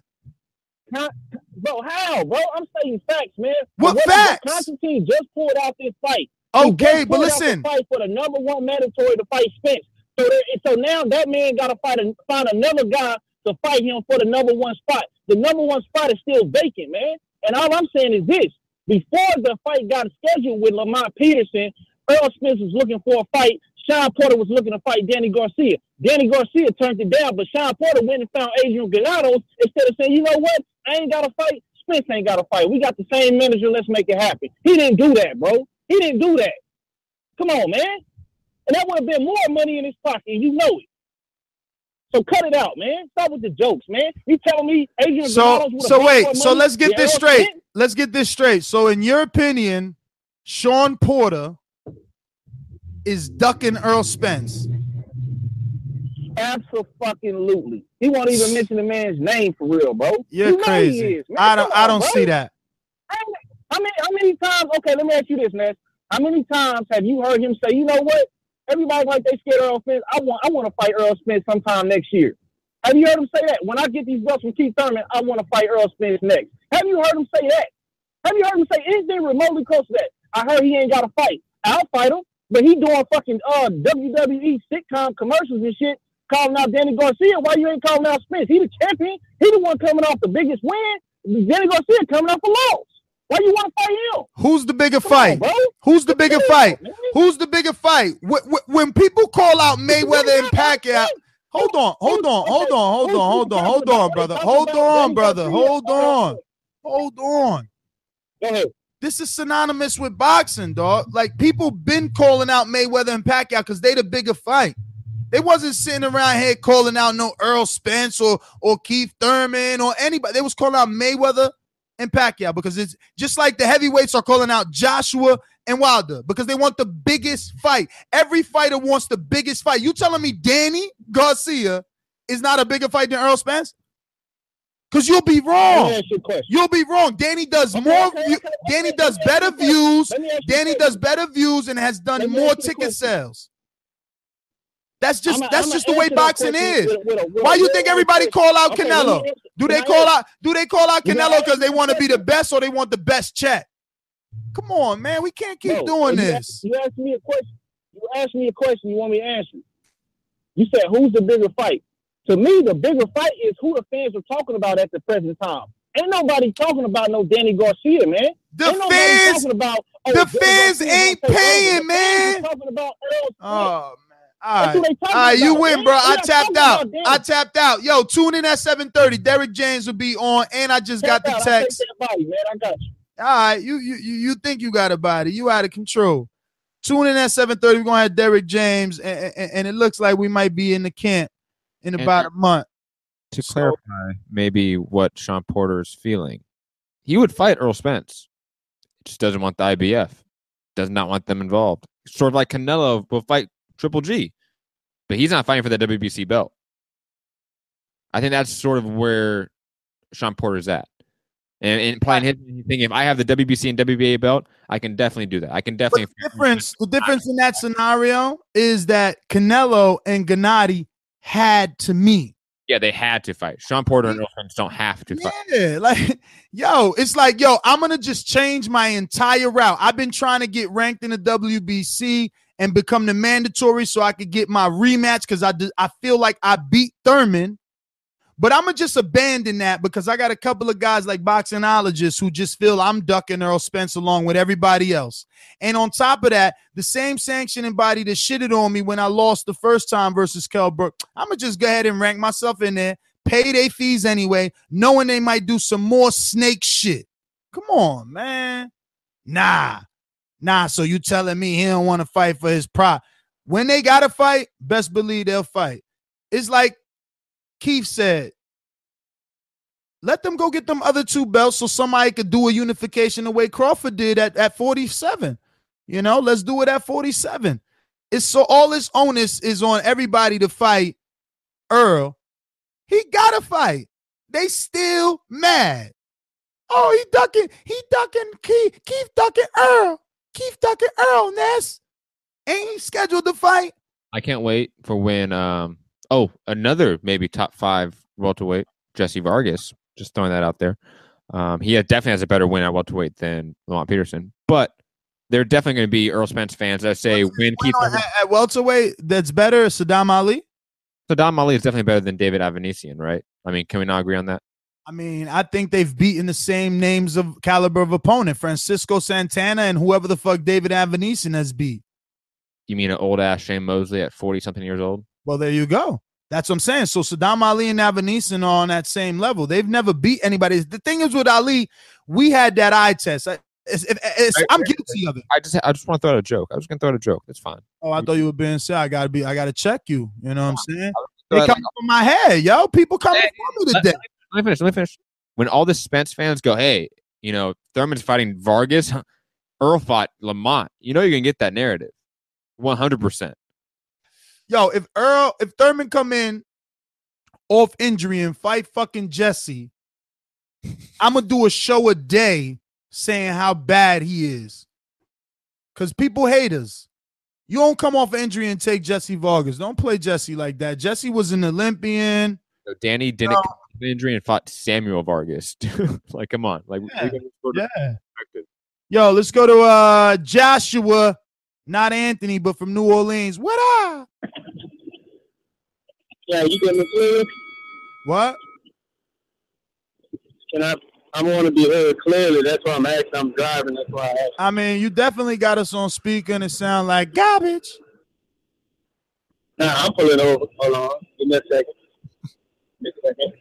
Bro, how, bro? I'm saying facts, man. What facts? Constantine just pulled out this fight. Okay, but listen. Fight for the number 1 mandatory to fight Spence. So now that man got to find another guy to fight him for the number 1 spot. The number 1 spot is still vacant, man. And all I'm saying is this: before the fight got scheduled with Lamont Peterson, Earl Spence was looking for a fight. Sean Porter was looking to fight Danny Garcia. Danny Garcia turned it down, but Sean Porter went and found Adrian Granados instead of saying, you know what? I ain't got to fight. Spence ain't got to fight. We got the same manager. Let's make it happen. He didn't do that, bro. He didn't do that. Come on, man. And that would have been more money in his pocket, and you know it. So cut it out, man. Stop with the jokes, man. You telling me Adrian Granados would have wait. more So money? let's get this straight. Let's get this straight. So in your opinion, Sean Porter is ducking Earl Spence? Absolutely. He won't even mention the man's name for real, bro. You're crazy. He is, man. I don't see that. How many times? Okay, let me ask you this, man. How many times have you heard him say, you know what? Everybody like they scared Earl Spence. I want to fight Earl Spence sometime next year. Have you heard him say that? When I get these belts from Keith Thurman, I want to fight Earl Spence next. Have you heard him say that? Have you heard him say anything remotely close to that? I heard he ain't got to fight. I'll fight him, but he doing fucking WWE sitcom commercials and shit, calling out Danny Garcia. Why you ain't calling out Spence? He the champion. He the one coming off the biggest win. Danny Garcia coming off a loss. Why you want to fight him? Who's the bigger fight? Who's the bigger fight? Who's the bigger fight? When people call out Mayweather and Pacquiao, hold on, brother. Hold on. Go ahead. This is synonymous with boxing, dog. Like, people been calling out Mayweather and Pacquiao because they the bigger fight. They wasn't sitting around here calling out no Earl Spence or Keith Thurman or anybody. They was calling out Mayweather and Pacquiao because it's just like the heavyweights are calling out Joshua and Wilder because they want the biggest fight. Every fighter wants the biggest fight. You telling me Danny Garcia is not a bigger fight than Earl Spence? Because you'll be wrong. You'll be wrong. Danny does Danny does better views. Danny does better views and has done more ticket sales. That's just the way boxing is. Why you think everybody call out Canelo? Do they call out Canelo because they want to be the best or they want the best check? Come on, man. We can't keep doing this. You asked me a question. You want me to answer. You said, who's the bigger fight? To me, the bigger fight is who the fans are talking about at the present time. Ain't nobody talking about no Danny Garcia, man. The fans ain't paying, man. Talking about Earl Spence. Oh, man. All right, you win, bro. I tapped out. Yo, tune in at 7:30. Derek James will be on, and I just got the text. I got you. All right, you think you got a body. You out of control. Tune in at 7:30. We're going to have Derek James, and it looks like we might be in the camp in about a month. To clarify maybe what Sean Porter is feeling, he would fight Earl Spence. He just doesn't want the IBF. Does not want them involved. Sort of like Canelo will fight Triple G, but he's not fighting for the WBC belt. I think that's sort of where Sean Porter's at. And playing his thinking, if I have the WBC and WBA belt, I can definitely do that. I can definitely. The difference in that scenario is that Canelo and Gennady had to meet. Yeah, they had to fight. Sean Porter and Earl Spence don't have to fight. Yeah, it's like, I'm going to just change my entire route. I've been trying to get ranked in the WBC and become the mandatory so I could get my rematch because I feel like I beat Thurman. But I'm going to just abandon that because I got a couple of guys like Boxingologists who just feel I'm ducking Earl Spence along with everybody else. And on top of that, the same sanctioning body that shitted on me when I lost the first time versus Kell Brook, I'm going to just go ahead and rank myself in there, pay their fees anyway, knowing they might do some more snake shit. Come on, man. Nah, so you telling me he don't want to fight for his pride. When they got to fight, best believe they'll fight. It's like Keith said, let them go get them other two belts so somebody could do a unification the way Crawford did at 47. Let's do it at 47. It's so all this onus is on everybody to fight Earl. He gotta fight. They still mad. Oh, he ducking Keith ducking Earl, Ness. Ain't he scheduled to fight? I can't wait for when another maybe top 5 welterweight, Jesse Vargas. Just throwing that out there. He definitely has a better win at welterweight than Lamont Peterson, but they're definitely going to be Earl Spence fans that say when Keith at welterweight that's better. Saddam Ali. Saddam Ali is definitely better than David Avanesian, right? I mean, can we not agree on that? I mean, I think they've beaten the same names of caliber of opponent, Francisco Santana and whoever the fuck David Avanesian has beat. You mean an old ass Shane Mosley at 40-something years old? Well, there you go. That's what I'm saying. So Saddam Ali and Avanesian are on that same level. They've never beat anybody. The thing is with Ali, we had that eye test. I'm guilty of it. I just want to throw out a joke. I was going to throw out a joke. It's fine. Oh, I thought you were being said. I gotta check you. You know what I'm saying? They come from my head, yo. People coming for me today. Let me finish. When all the Spence fans go, hey, Thurman's fighting Vargas, Earl fought Lamont. You're gonna get that narrative. 100%. Yo, if Thurman come in off injury and fight fucking Jesse, I'm going to do a show a day saying how bad he is. Because people hate us. You don't come off injury and take Jesse Vargas. Don't play Jesse like that. Jesse was an Olympian. So Danny didn't come off injury and fought Samuel Vargas. Like, come on. Like, yeah. Yo, let's go to Joshua. Not Anthony, but from New Orleans. What up? Yeah, you get me clear? What? I want to be heard clearly. That's why I'm asking. I'm driving. That's why I asked. I mean, you definitely got us on speaker and it sound like garbage. Nah, I'm pulling over. Hold on. Give me a second.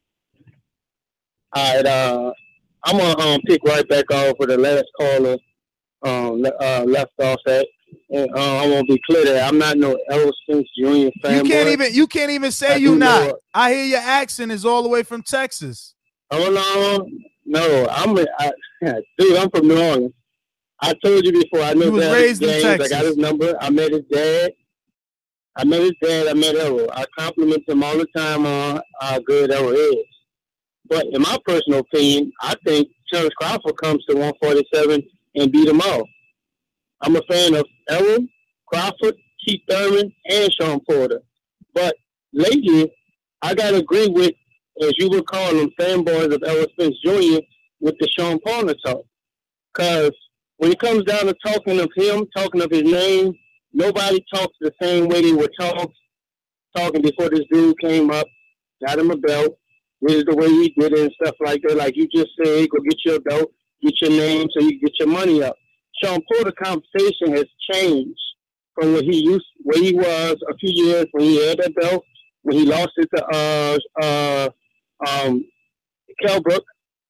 All right. I'm going to pick right back off where the last caller left off at. And I want to be clear that I'm not no Errol Spence Jr. fanboy. You can't even say you not. I hear your accent is all the way from Texas. Oh no, I'm from New Orleans. I told you before. I know he was raised in Texas. I got his number. I met his dad. I met Errol. I compliment him all the time on how good Errol is. But in my personal opinion, I think Terence Crawford comes to 147 and beat them all. I'm a fan of Errol, Crawford, Keith Thurman, and Sean Porter. But lately, I got to agree with, as you would call them, fanboys of Errol Spence Jr. with the Sean Porter talk. Because when it comes down to talking of him, talking of his name, nobody talks the same way they were talking before this dude came up, got him a belt. This is the way he did it and stuff like that. Like you just said, go get your belt, get your name so you can get your money up. Sean Porter conversation has changed from where he was a few years when he had that belt, when he lost it to Kell Brook,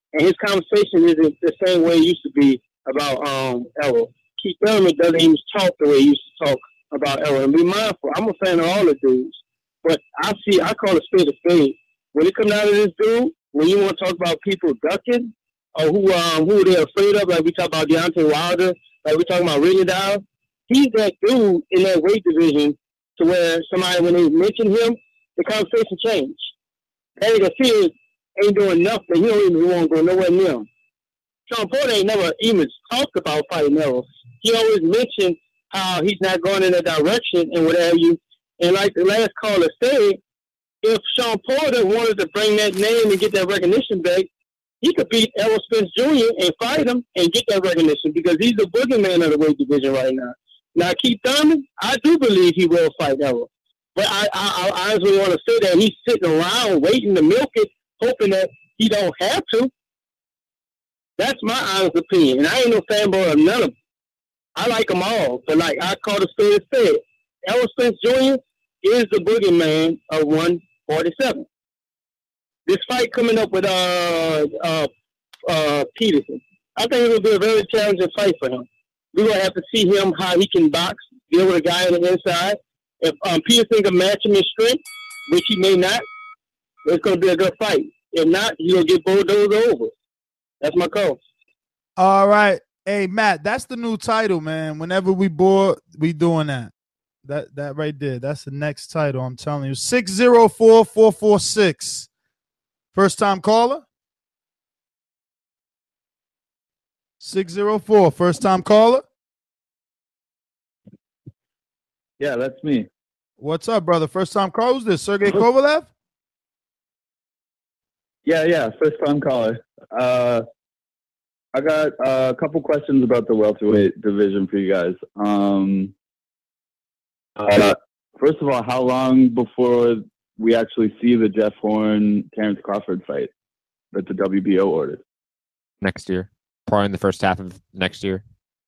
and his conversation isn't the same way it used to be about Errol. Keith Thurman doesn't even talk the way he used to talk about Errol. And be mindful, I'm a fan of all the dudes, but I call a spade a spade. When it comes down to this dude, when you want to talk about people ducking or who they're afraid of, like we talk about Deontay Wilder, like we talking about Rigondeaux, he's that dude in that weight division to where somebody, when they mention him, the conversation changed. Eddie Garcia ain't doing nothing. He don't even want to go nowhere near him. Sean Porter ain't never even talked about fighting Errol. He always mentioned how he's not going in that direction and whatever you. And like the last caller said, if Sean Porter wanted to bring that name and get that recognition back, he could beat Errol Spence Jr. and fight him and get that recognition because he's the boogeyman of the weight division right now. Now, Keith Thurman, I do believe he will fight Errol. But I honestly want to say that he's sitting around waiting to milk it, hoping that he don't have to. That's my honest opinion. And I ain't no fanboy of none of them. I like them all. But like I call the spade a spade. Errol Spence Jr. is the boogeyman of 147. This fight coming up with Peterson, I think it will be a very challenging fight for him. We're going to have to see him, how he can box, deal with a guy on the inside. If Peterson can match him in strength, which he may not, it's going to be a good fight. If not, he's going to get bulldozed over. That's my call. All right. Hey, Matt, that's the new title, man. Whenever we bored, we doing that. That right there. That's the next title, I'm telling you. 604-446. First time caller? 604. First time caller? Yeah, that's me. What's up, brother? First time caller? Who's this? Sergey Kovalev? Yeah. First time caller. I got a couple questions about the welterweight division for you guys. First of all, how long before we actually see the Jeff Horn Terrence Crawford fight that the WBO ordered? Next year, probably in the first half of next year.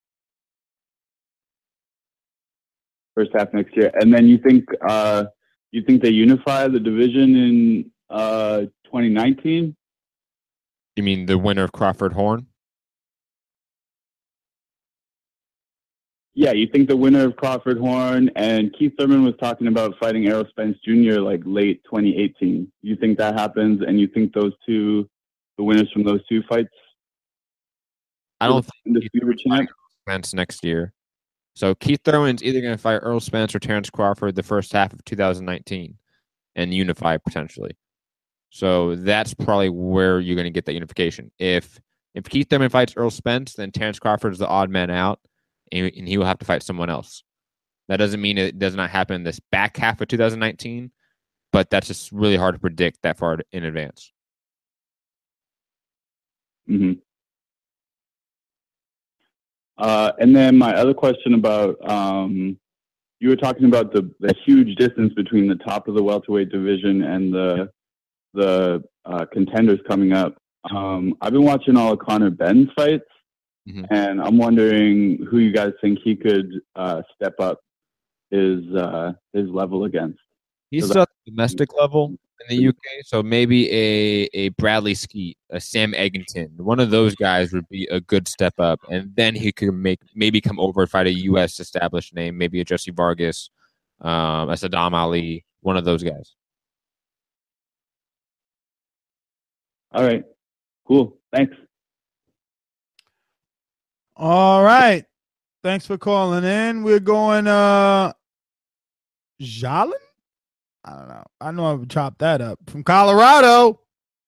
First half next year, and then you think they unify the division in 2019? You mean the winner of Crawford Horn? Yeah, you think the winner of Crawford Horn, and Keith Thurman was talking about fighting Errol Spence Jr. like late 2018. You think that happens, and you think the winners from those two fights? I don't think Keith Thurman's fighting Errol Spence next year. So Keith Thurman's either going to fight Errol Spence or Terrence Crawford the first half of 2019 and unify potentially. So that's probably where you're going to get that unification. If Keith Thurman fights Errol Spence, then Terrence Crawford is the odd man out, and he will have to fight someone else. That doesn't mean it does not happen in this back half of 2019, but that's just really hard to predict that far in advance. Mm-hmm. And then my other question about, you were talking about the huge distance between the top of the welterweight division and the contenders coming up. I've been watching all of Conor Ben's fights, and I'm wondering who you guys think he could step up his level against. He's still at the domestic level in the UK, so maybe a Bradley Skeet, a Sam Egginton, one of those guys would be a good step up, and then he could maybe come over and fight a U.S. established name, maybe a Jesse Vargas, a Saddam Ali, one of those guys. All right, cool, thanks. All right, thanks for calling in. We're going Jalen? I don't know. I know I've chopped that up. From Colorado.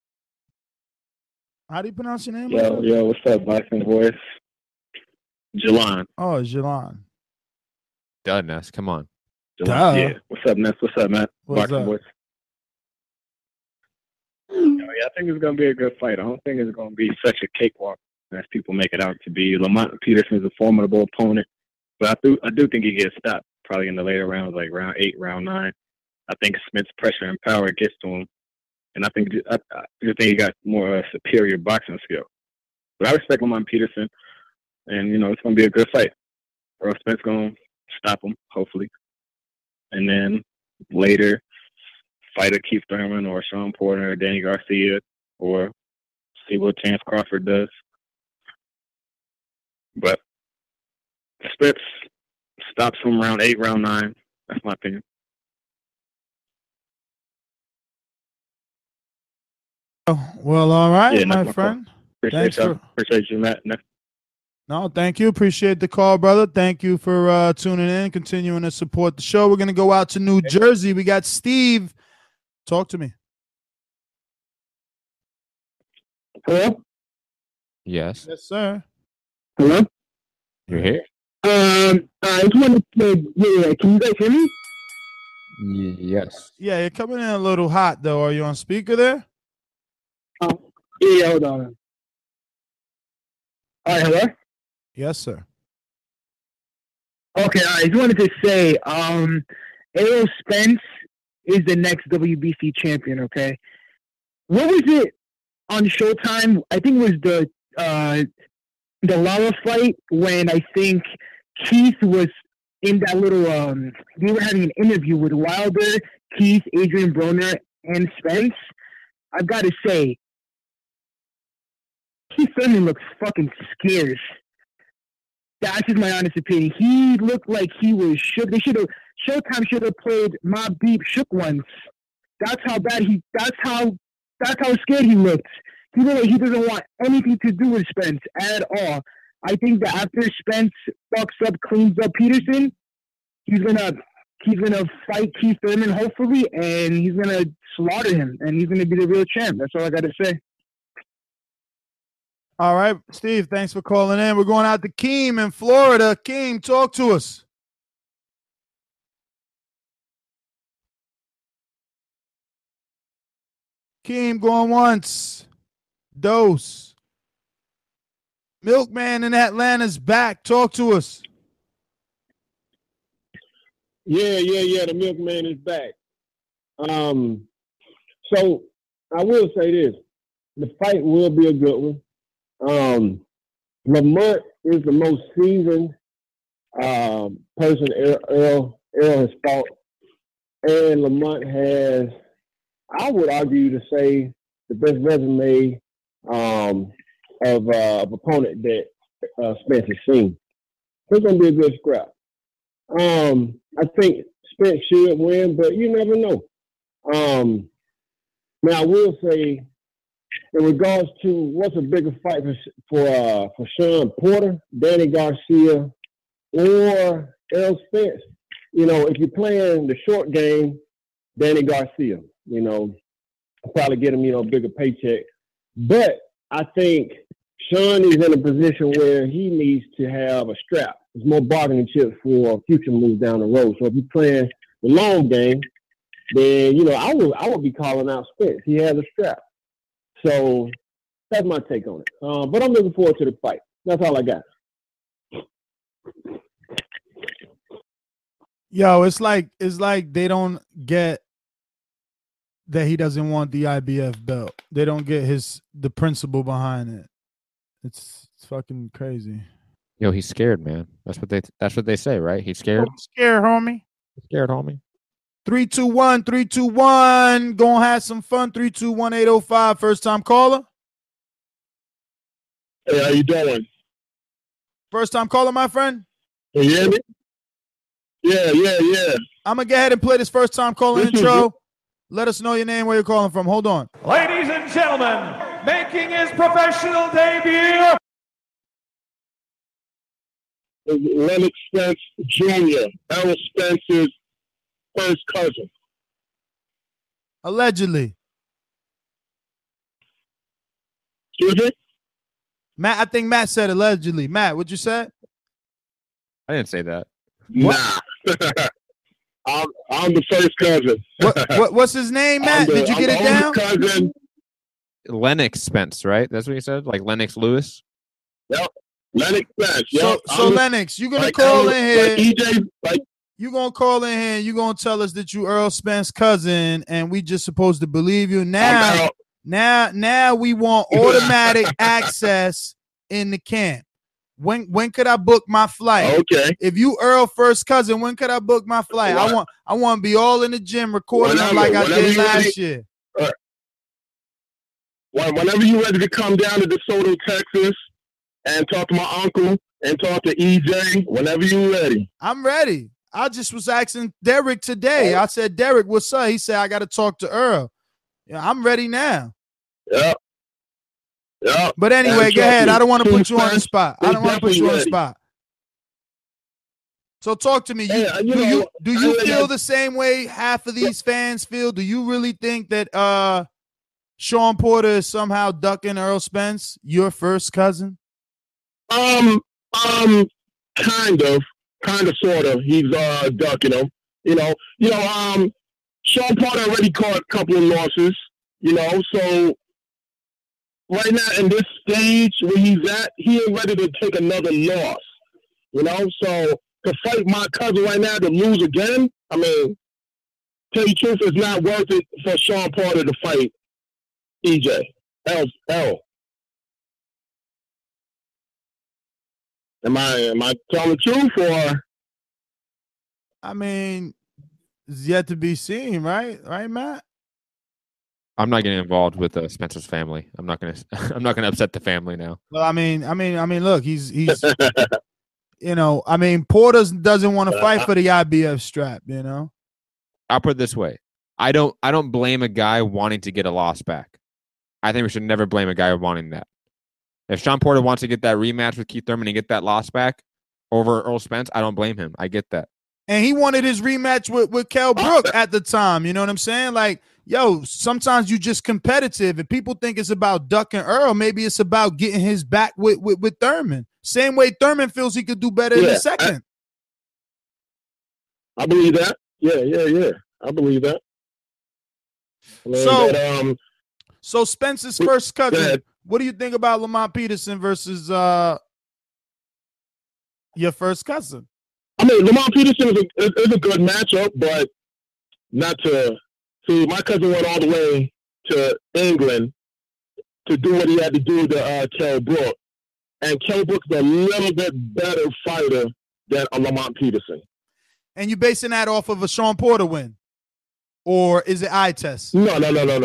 How do you pronounce your name? Yo, what's up, Boxing Voice? Jalan. Oh, Jalan. Duh, Ness, come on. Jalan. Yeah. What's up, Ness? What's up, Matt? Boxing Voice. Yeah, I think it's going to be a good fight. I don't think it's going to be such a cakewalk as people make it out to be. Lamont Peterson is a formidable opponent, but I do think he gets stopped probably in the later rounds, like round 8, round 9. I think Smith's pressure and power gets to him, and I just think he got more superior boxing skill. But I respect Lamont Peterson, and it's going to be a good fight. Earl Spence going to stop him, hopefully, and then later fight a Keith Thurman or Sean Porter or Danny Garcia or See what Terrence Crawford does. But Spence stops from round 8, round 9. That's my opinion. Well, all right, Yeah, my that's friend. Appreciate Thanks Appreciate you, Matt. No, thank you. Appreciate the call, brother. Thank you for tuning in, continuing to support the show. We're going to go out to New Jersey. We got Steve. Talk to me. Hello? Yes. Yes, sir. Hello? You're here? I just wanted to, yeah, can you guys hear me? Yes. Yeah, you're coming in a little hot, though. Are you on speaker there? Yeah, hold on. All right, hello? Yes, sir. Okay, I just wanted to say, Errol Spence is the next WBC champion, okay? What was it on Showtime? I think it was the Lara fight when I think Keith was in that little, they were having an interview with Wilder, Keith, Adrian Broner, and Spence. I've got to say, Keith Thurman looks fucking scared. That's just my honest opinion. He looked like he was shook. Showtime should have played Mobb Deep Shook once. That's how bad that's how scared he looked. He looked like he doesn't want anything to do with Spence at all. I think that after Spence fucks up, cleans up Peterson, he's gonna fight Keith Thurman hopefully, and he's gonna slaughter him, and he's gonna be the real champ. That's all I gotta say. All right, Steve, thanks for calling in. We're going out to Keem in Florida. Keem, talk to us. Keem going once. Dose. Milkman in Atlanta's back. Talk to us. Yeah. The Milkman is back. So I will say this: the fight will be a good one. Lamont is the most seasoned person Earl has fought, and Lamont has, I would argue, to say the best resume of opponent that Spence has seen. So it's gonna be a good scrap. I think Spence should win, but you never know. Now I will say, in regards to what's a bigger fight for Sean Porter, Danny Garcia, or Errol Spence, if you're playing the short game, Danny Garcia, probably get him, a bigger paycheck. But I think Sean is in a position where he needs to have a strap. There's more bargaining chips for future moves down the road. So if you're playing the long game, then, I would be calling out Spence. He has a strap. So that's my take on it. But I'm looking forward to the fight. That's all I got. Yo, it's like they don't get that he doesn't want the IBF belt. They don't get the principle behind it. It's fucking crazy. Yo, he's scared, man. That's what they say, right? He's scared. I'm scared, homie. Scared, homie. 321. Gonna have some fun. 321-805. First time caller. Hey, how you doing? First time caller, my friend. Can you hear me? Yeah. I'm gonna go ahead and play this first time caller intro. Let us know your name, where you're calling from. Hold on. Ladies and gentlemen, making his professional debut, Lennox Spence Jr., Errol Spence's first cousin. Allegedly. Excuse me? Matt, I think Matt said allegedly. Matt, what'd you say? I didn't say that. Nah. I'm the first cousin. What's his name, Matt? Did you get it down? Cousin. Lennox Spence, right? That's what you said? Like Lennox Lewis? Yep. Lennox Spence. Yep. So Lennox, you're going to call in here. You're going to call in here and you're going to tell us that you Earl Spence's cousin and we just supposed to believe you. Now we want automatic access in the camp. When could I book my flight? Okay. If you Earl first cousin, when could I book my flight? I want to be all in the gym recording them like I did last year. Whenever you're ready to come down to DeSoto, Texas, and talk to my uncle and talk to EJ, whenever you're ready. I'm ready. I just was asking Derek today. I said, Derek, what's up? He said, I got to talk to Earl. Yeah, I'm ready now. Yeah. Yeah. But anyway, go ahead. I don't want to put you on the spot. I don't want to put you on the ready. spot. So talk to me. Do you feel the same way half of these fans feel? Do you really think that Sean Porter is somehow ducking Earl Spence, your first cousin? Kind of, sort of. He's ducking him. Sean Porter already caught a couple of losses. So right now in this stage where he's at, he ain't ready to take another loss. So to fight my cousin right now to lose again, I mean, tell you the truth, it's not worth it for Sean Porter to fight EJ. L. Am I telling the truth, or? I mean, it's yet to be seen, right? Right, Matt? I'm not getting involved with Spencer's family. I'm not gonna upset the family now. Well, I mean, look, he's Porter doesn't want to fight for the IBF strap, I'll put it this way. I don't blame a guy wanting to get a loss back. I think we should never blame a guy wanting that. If Sean Porter wants to get that rematch with Keith Thurman and get that loss back over Earl Spence, I don't blame him. I get that. And he wanted his rematch with Kell Brook at the time. You know what I'm saying? Like, yo, sometimes you just competitive. If people think it's about ducking Earl, maybe it's about getting his back with Thurman. Same way Thurman feels he could do better in the second. I believe that. Yeah. I believe that. So Spence's first cousin, what do you think about Lamont Peterson versus your first cousin? I mean, Lamont Peterson is a good matchup, but not to see. My cousin went all the way to England to do what he had to do to Kell Brook, and Kell Brook's a little bit better fighter than Lamont Peterson. And you basing that off of a Sean Porter win, or is it eye test? No.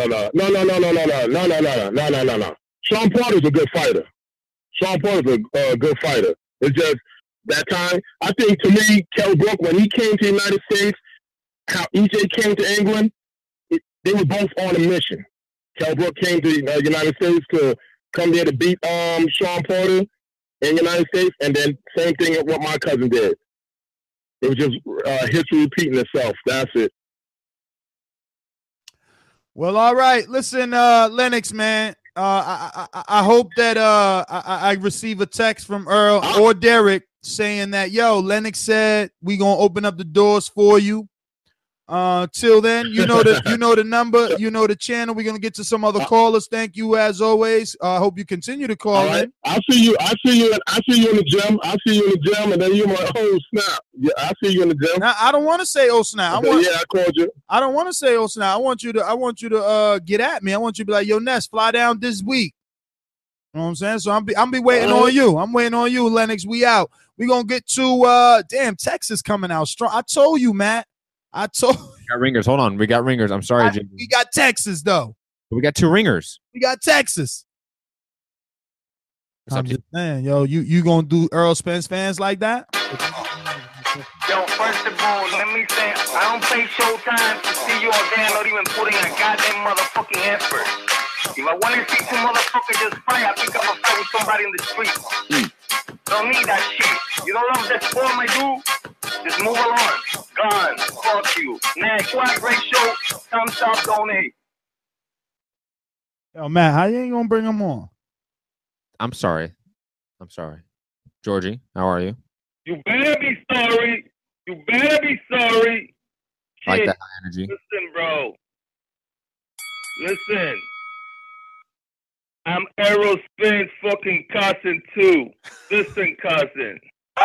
Sean Porter's a good fighter. A good fighter. It's just that time. I think, to me, Kell Brook, when he came to the United States, how EJ came to England, they were both on a mission. Kell Brook came to the United States to come there to beat Sean Porter in the United States, and then same thing at what my cousin did. It was just history repeating itself. That's it. Well, all right. Listen, Lennox, man. I hope that I receive a text from Earl or Derek saying that, yo, Lennox said we gonna open up the doors for you. Till then, you know the number, you know the channel. We're gonna get to some other callers. Thank you as always. I hope you continue to call in. I'll see you in the gym. And then you're like, oh snap. Yeah, I'll see you in the gym. Now, I don't want to say oh snap. I called you. I don't want to say oh snap. I want you to get at me. I want you to be like, yo, Ness, fly down this week. You know what I'm saying? So I'm be waiting on you. I'm waiting on you, Lennox. We out. We gonna get to Texas coming out strong. I told you, Matt. We got ringers. Hold on. We got ringers. I'm sorry, Jim. We got Texas, though. We got two ringers. We got Texas. I'm just saying, yo, you gonna do Earl Spence fans like that? Yo, first of all, let me say, I don't pay Showtime to see you all there, not even putting a goddamn motherfucking effort. If I want to see two motherfuckers just fight, I pick up a fight with somebody in the street. Don't need that shit. You don't love that form I do? Just move along. Gone. Fuck you. Next, what a great show. Thumbs up, donate. Yo, Matt, how you ain't gonna bring them on? I'm sorry. Georgie, how are you? You better be sorry. I like Shit. that high energy. Listen, bro. Listen. I'm Errol Spence fucking cousin too. Listen, cousin.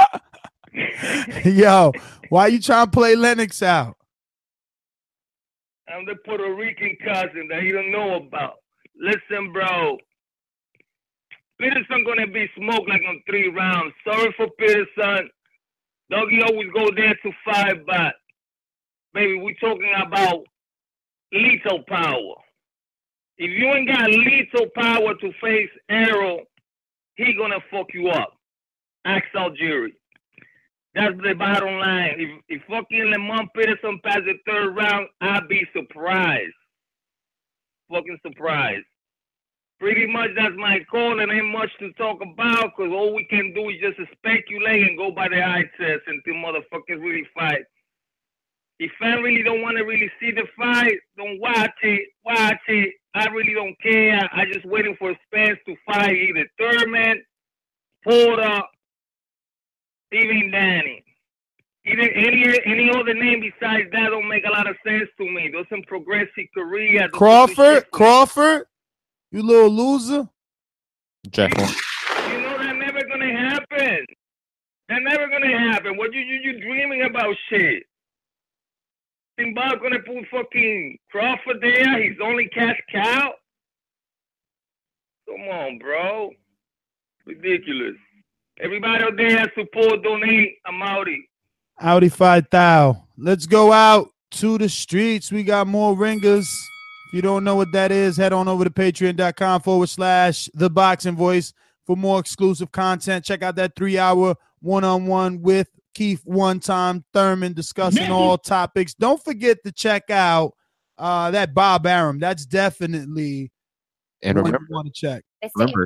Yo, why you trying to play Lennox out? I'm the Puerto Rican cousin that you don't know about. Listen, bro. Peterson gonna be smoked like on 3 rounds. Sorry for Peterson. Doggy always go there to 5 back. Baby, we talking about lethal power. If you ain't got lethal power to face Errol, he gonna fuck you up. Ask Algieri. That's the bottom line. If fucking Lamont Peterson pass the third round, I'd be surprised. Fucking surprised. Pretty much that's my call, and ain't much to talk about because all we can do is just speculate and go by the eye test until motherfuckers really fight. If fans really don't want to really see the fight, don't watch it. Watch it. I really don't care. I just waiting for Spence to fight either Thurman, Porter, even Danny. Even any other name besides that don't make a lot of sense to me. Doesn't progress his career. Crawford, you little loser. Jeff. You know that never gonna happen. That never gonna happen. What you dreaming about shit? Think Bob gonna put fucking Crawford there? He's only cash cow. Come on, bro. Ridiculous. Everybody out there support, donate. I'm outie. Audi 5000. Let's go out to the streets. We got more ringers. If you don't know what that is, head on over to patreon.com/The Boxing Voice for more exclusive content. Check out that 3-hour one-on-one with Keith One-Time Thurman discussing all topics. Don't forget to check out that Bob Arum. That's definitely and one remember, you want to check. remember,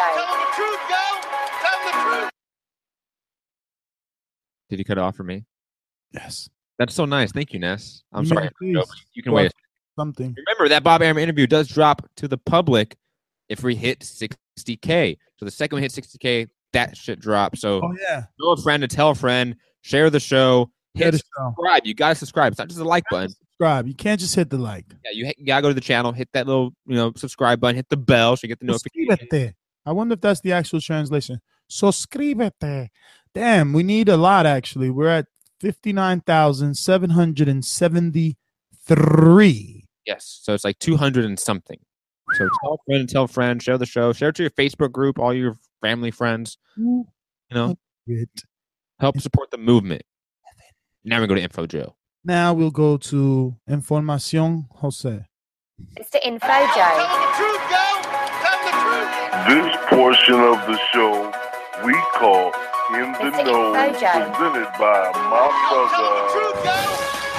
did you cut it off for me? Yes. That's so nice. Thank you, Ness. I'm You sorry. may please. No, you can wait. Something. Remember, that Bob Arum interview does drop to the public if we hit 60K. So the second we hit 60K, that shit drops. So know a friend to tell a friend, share the show, hit subscribe. You got to subscribe. It's not just a like button. Subscribe. You can't just hit the like. Yeah, you got to go to the channel, hit that little subscribe button, hit the bell so you get the notification. Suscríbete. I wonder if that's the actual translation. Suscríbete. Damn, we need a lot, actually. We're at 59,773. Yes, so it's like 200 and something. So tell a friend, share the show, share it to your Facebook group, all your family, friends. Help support the movement. Now we go to Info Joe. Now we'll go to Información Jose. It's the Info Joe. This portion of the show we call In the Know, presented by my brother.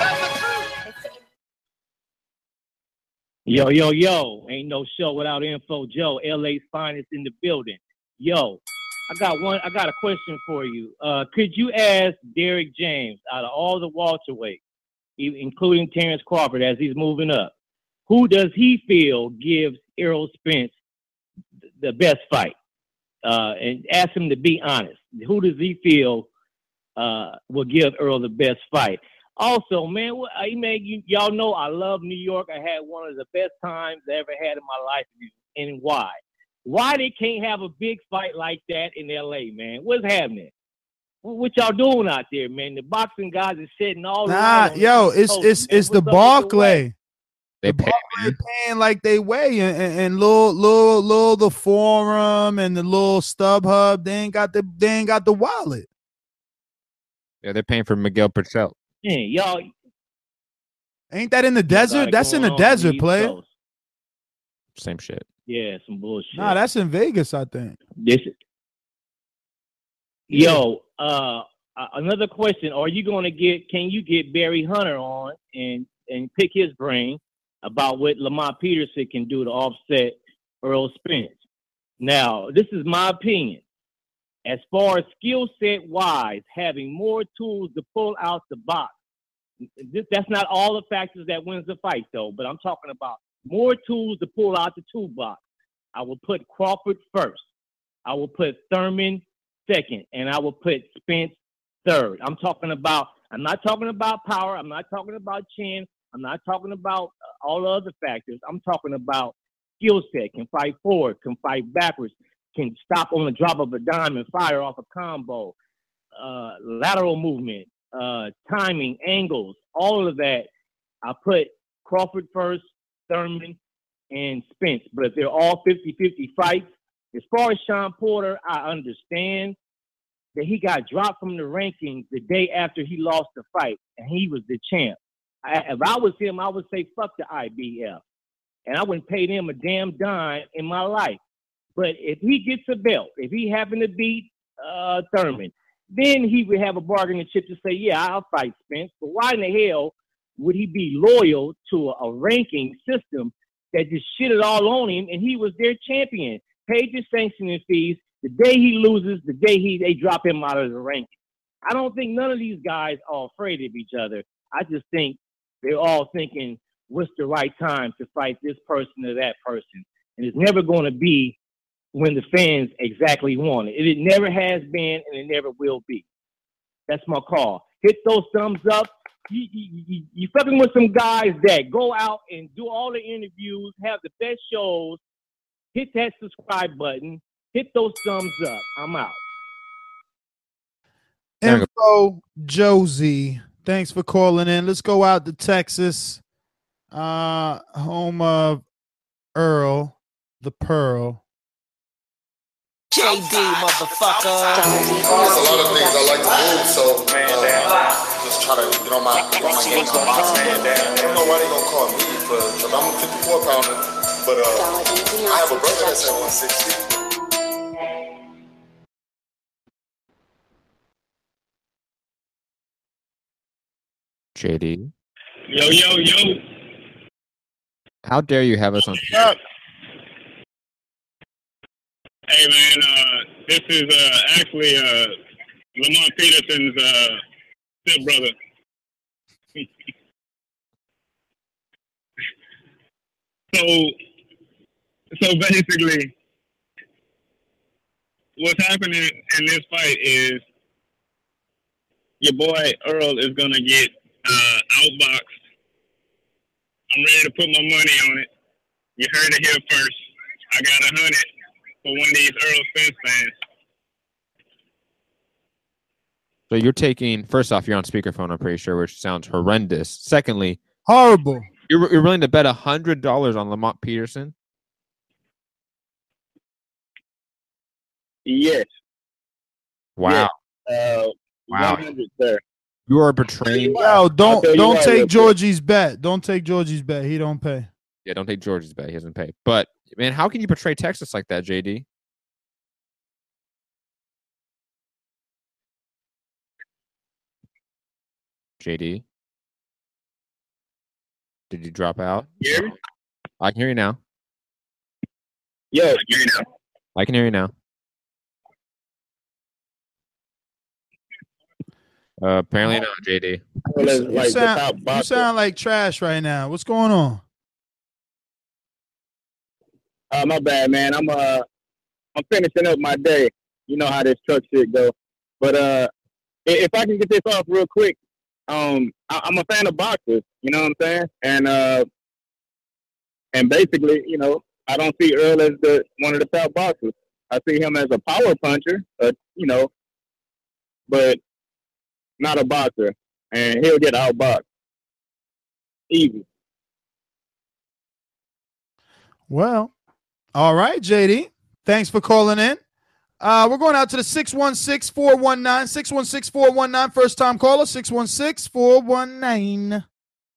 Yo. Ain't no show without Info Joe. LA's finest in the building. Yo, I got a question for you. Could you ask Derek James, out of all the welterweights, including Terrence Crawford as he's moving up, who does he feel gives Errol Spence the best fight? And ask him to be honest. Who does he feel will give Errol the best fight? Also, man, y'all know I love New York. I had one of the best times I ever had in my life. And why? Why they can't have a big fight like that in L.A., man? What's happening? What y'all doing out there, man? The boxing guys are sitting all it's the Barclay. They paying like they weigh and little the Forum and the little StubHub. They ain't got the wallet. Yeah, they're paying for Miguel Purcell. Yeah, y'all. Ain't that in the desert? That's in the desert, player. Same shit. Yeah, some bullshit. Nah, that's in Vegas, I think. Another question. Can you get Barry Hunter on and pick his brain about what Lamont Peterson can do to offset Errol Spence? Now, this is my opinion. As far as skill set wise, having more tools to pull out the box. That's not all the factors that wins the fight, though, but I'm talking about more tools to pull out the toolbox. I will put Crawford first. I will put Thurman second, and I will put Spence third. I'm not talking about power. I'm not talking about chin. I'm not talking about all the other factors. I'm talking about skill set, can fight forward, can fight backwards, can stop on the drop of a dime and fire off a combo, lateral movement, timing, angles, all of that. I put Crawford first, Thurman, and Spence. But if they're all 50-50 fights, as far as Sean Porter, I understand that he got dropped from the rankings the day after he lost the fight, and he was the champ. If I was him, I would say fuck the IBF. and I wouldn't pay them a damn dime in my life. But if he gets a belt, if he happened to beat Thurman, then he would have a bargaining chip to say, yeah, I'll fight Spence. But why in the hell would he be loyal to a ranking system that just shitted all on him and he was their champion, paid his sanctioning fees, the day he loses, the day they drop him out of the ranking? I don't think none of these guys are afraid of each other. I just think they're all thinking, what's the right time to fight this person or that person? And it's never going to be when the fans exactly want it. It never has been, and it never will be. That's my call. Hit those thumbs up. You fucking with some guys that go out and do all the interviews, have the best shows. Hit that subscribe button. Hit those thumbs up. I'm out. Info Josie, thanks for calling in. Let's go out to Texas, home of Earl the Pearl. JD, motherfucker. There's a lot of things I like to do, so just try to get on my game. I don't know why they gonna call me because I'm a 54 pounder, but I have a brother that's at 160. JD. Yo. How dare you have us on? Hey man, this is actually Lamont Peterson's stepbrother. So basically, what's happening in this fight is your boy Earl is gonna get outboxed. I'm ready to put my money on it. You heard it here first. I got 100 for one of these Earl Spence fans. So you're taking, first off, you're on speakerphone, I'm pretty sure, which sounds horrendous. Secondly, horrible. You're willing to bet $100 on Lamont Peterson? Yes. Wow. Yes. Wow. 100 there. You are betraying. Yo, don't take Georgie's bet. Don't take Georgie's bet. He don't pay. Yeah, don't take Georgie's bet. He doesn't pay. But man, how can you betray Texas like that, JD? JD? Did you drop out? Yeah. I can hear you now. Yo, I can hear you now. I can hear you now. Apparently not, JD. You sound like trash right now. What's going on? My bad, man. I'm finishing up my day. You know how this truck shit go. But if I can get this off real quick, I'm a fan of boxers. You know what I'm saying? And basically, you know, I don't see Earl as one of the top boxers. I see him as a power puncher, you know, but not a boxer. And he'll get outboxed. Easy. Well, all right, JD. Thanks for calling in. We're going out to the 616-419. 616-419. First time caller, 616-419.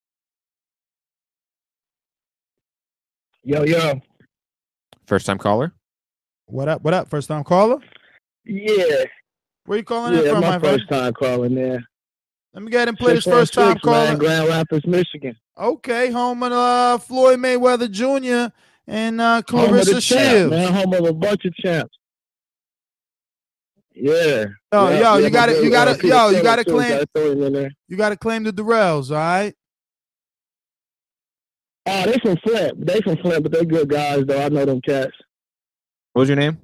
Yo. First time caller? What up? First time caller? Yeah. Where you calling in from, my first friend? time calling there. Let me go ahead and play this first time caller. Grand Rapids, Michigan. Okay, home of Floyd Mayweather Jr. and Clarissa Shields. Man, home of a bunch of champs. Yeah. You gotta claim the Durrells, all right? Oh, they from Flint. But they're good guys, though. I know them cats. What was your name?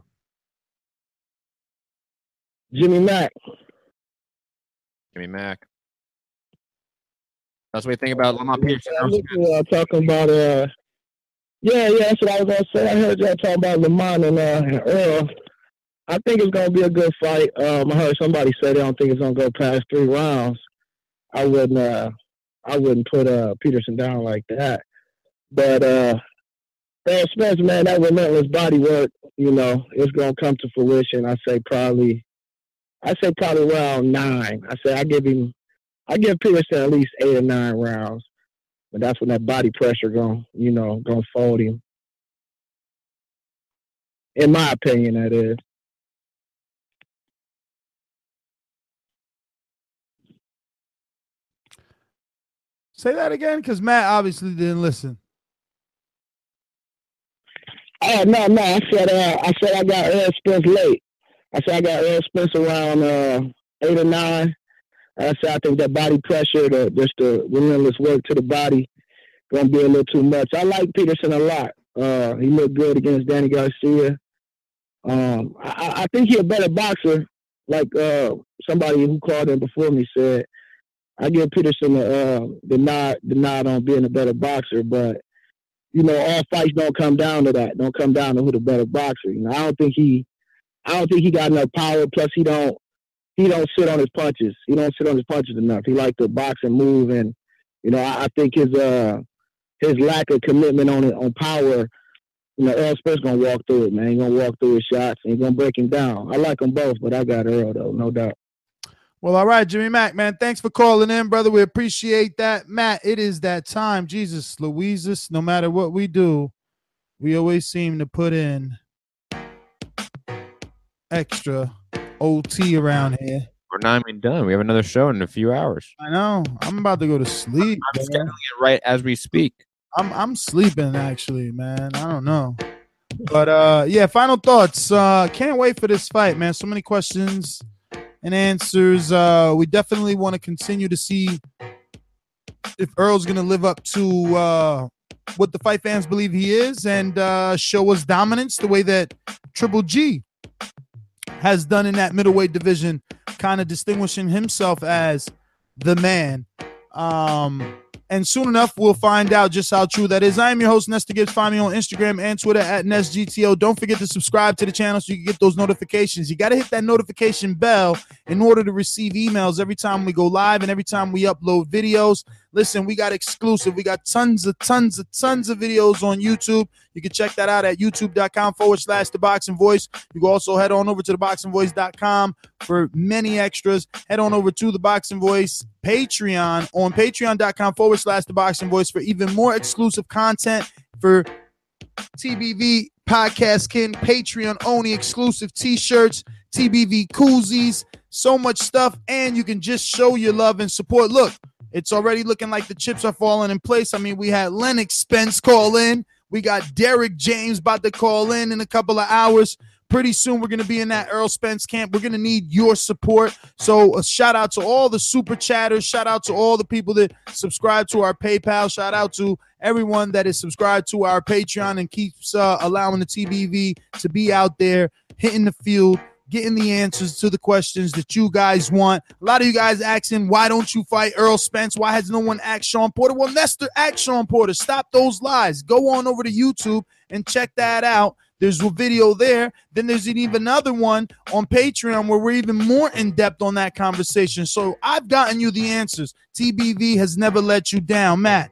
Jimmy Mack. Jimmy Mack. That's what you think about Lamont Peterson. Talking about that's what I was gonna say. I heard y'all talking about Lamont and Earl. I think it's gonna be a good fight. I heard somebody say they don't think it's gonna go past 3 rounds. I wouldn't put Peterson down like that. But Dan Spence, man, that relentless body work, you know, it's gonna come to fruition. I say probably round 9. I give Peterson at least 8 or 9 rounds. But that's when that body pressure gonna fold him. In my opinion, that is. Say that again, because Matt obviously didn't listen. Oh no! I said I got Errol Spence late. I said I got Errol Spence around 8 or 9. I said I think that body pressure, just the relentless work to the body, gonna be a little too much. I like Peterson a lot. He looked good against Danny Garcia. I think he's a better boxer. Like somebody who called in before me said, I give Peterson the nod on being a better boxer, but all fights don't come down to that. Don't come down to who the better boxer. I don't think he got enough power. Plus, he don't sit on his punches. He don't sit on his punches enough. He like to box and move, and I think his lack of commitment on power. Errol Spence gonna walk through it, man. He's gonna walk through his shots and he's gonna break him down. I like them both, but I got Earl though, no doubt. Well, all right, Jimmy Mack, man. Thanks for calling in, brother. We appreciate that. Matt, it is that time. Jesus, Louises, no matter what we do, we always seem to put in extra OT around here. We're not even done. We have another show in a few hours. I know. I'm about to go to sleep. I'm scheduling it right as we speak. I'm sleeping, actually, man. I don't know. But, yeah, final thoughts. Can't wait for this fight, man. So many questions and answers. We definitely want to continue to see if Earl's going to live up to what the fight fans believe he is and show us dominance the way that Triple G has done in that middleweight division, kind of distinguishing himself as the man. And soon enough, we'll find out just how true that is. I am your host, Nestor Gibbs. Find me on Instagram and Twitter at NestGTO. Don't forget to subscribe to the channel so you can get those notifications. You got to hit that notification bell in order to receive emails every time we go live and every time we upload videos. Listen, we got exclusive. We got tons of videos on YouTube. You can check that out at youtube.com/The Boxing Voice. You can also head on over to theboxingvoice.com for many extras. Head on over to The Boxing Voice Patreon on patreon.com/The Boxing Voice for even more exclusive content for TBV Podcast Kin, Patreon only exclusive t-shirts, TBV koozies, so much stuff, and you can just show your love and support. Look, it's already looking like the chips are falling in place. I mean, we had Lennox Spence call in. We got Derek James about to call in a couple of hours. Pretty soon, we're going to be in that Errol Spence camp. We're going to need your support. So a shout out to all the super chatters. Shout out to all the people that subscribe to our PayPal. Shout out to everyone that is subscribed to our Patreon and keeps allowing the TBV to be out there, hitting the field, getting the answers to the questions that you guys want. A lot of you guys asking, why don't you fight Errol Spence? Why has no one asked Sean Porter? Well, Nestor asked Sean Porter. Stop those lies. Go on over to YouTube and check that out. There's a video there. Then there's even another one on Patreon where we're even more in-depth on that conversation. So I've gotten you the answers. TBV has never let you down. Matt.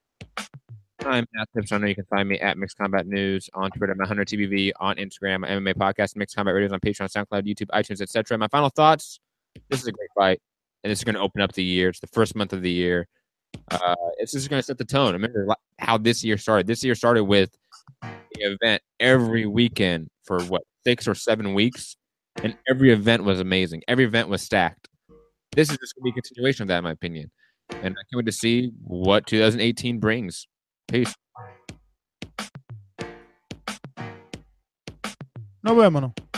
I'm Matt Simpson. You can find me at Mixed Combat News on Twitter, my 100 TBV on Instagram, my MMA podcast, Mixed Combat Radios on Patreon, SoundCloud, YouTube, iTunes, etc. My final thoughts: this is a great fight, and this is going to open up the year. It's the first month of the year. It's just going to set the tone. Remember how this year started. This year started with the event every weekend for 6 or 7 weeks, and every event was amazing. Every event was stacked. This is just going to be a continuation of that, in my opinion. And I can't wait to see what 2018 brings. Peace. Nos vemos.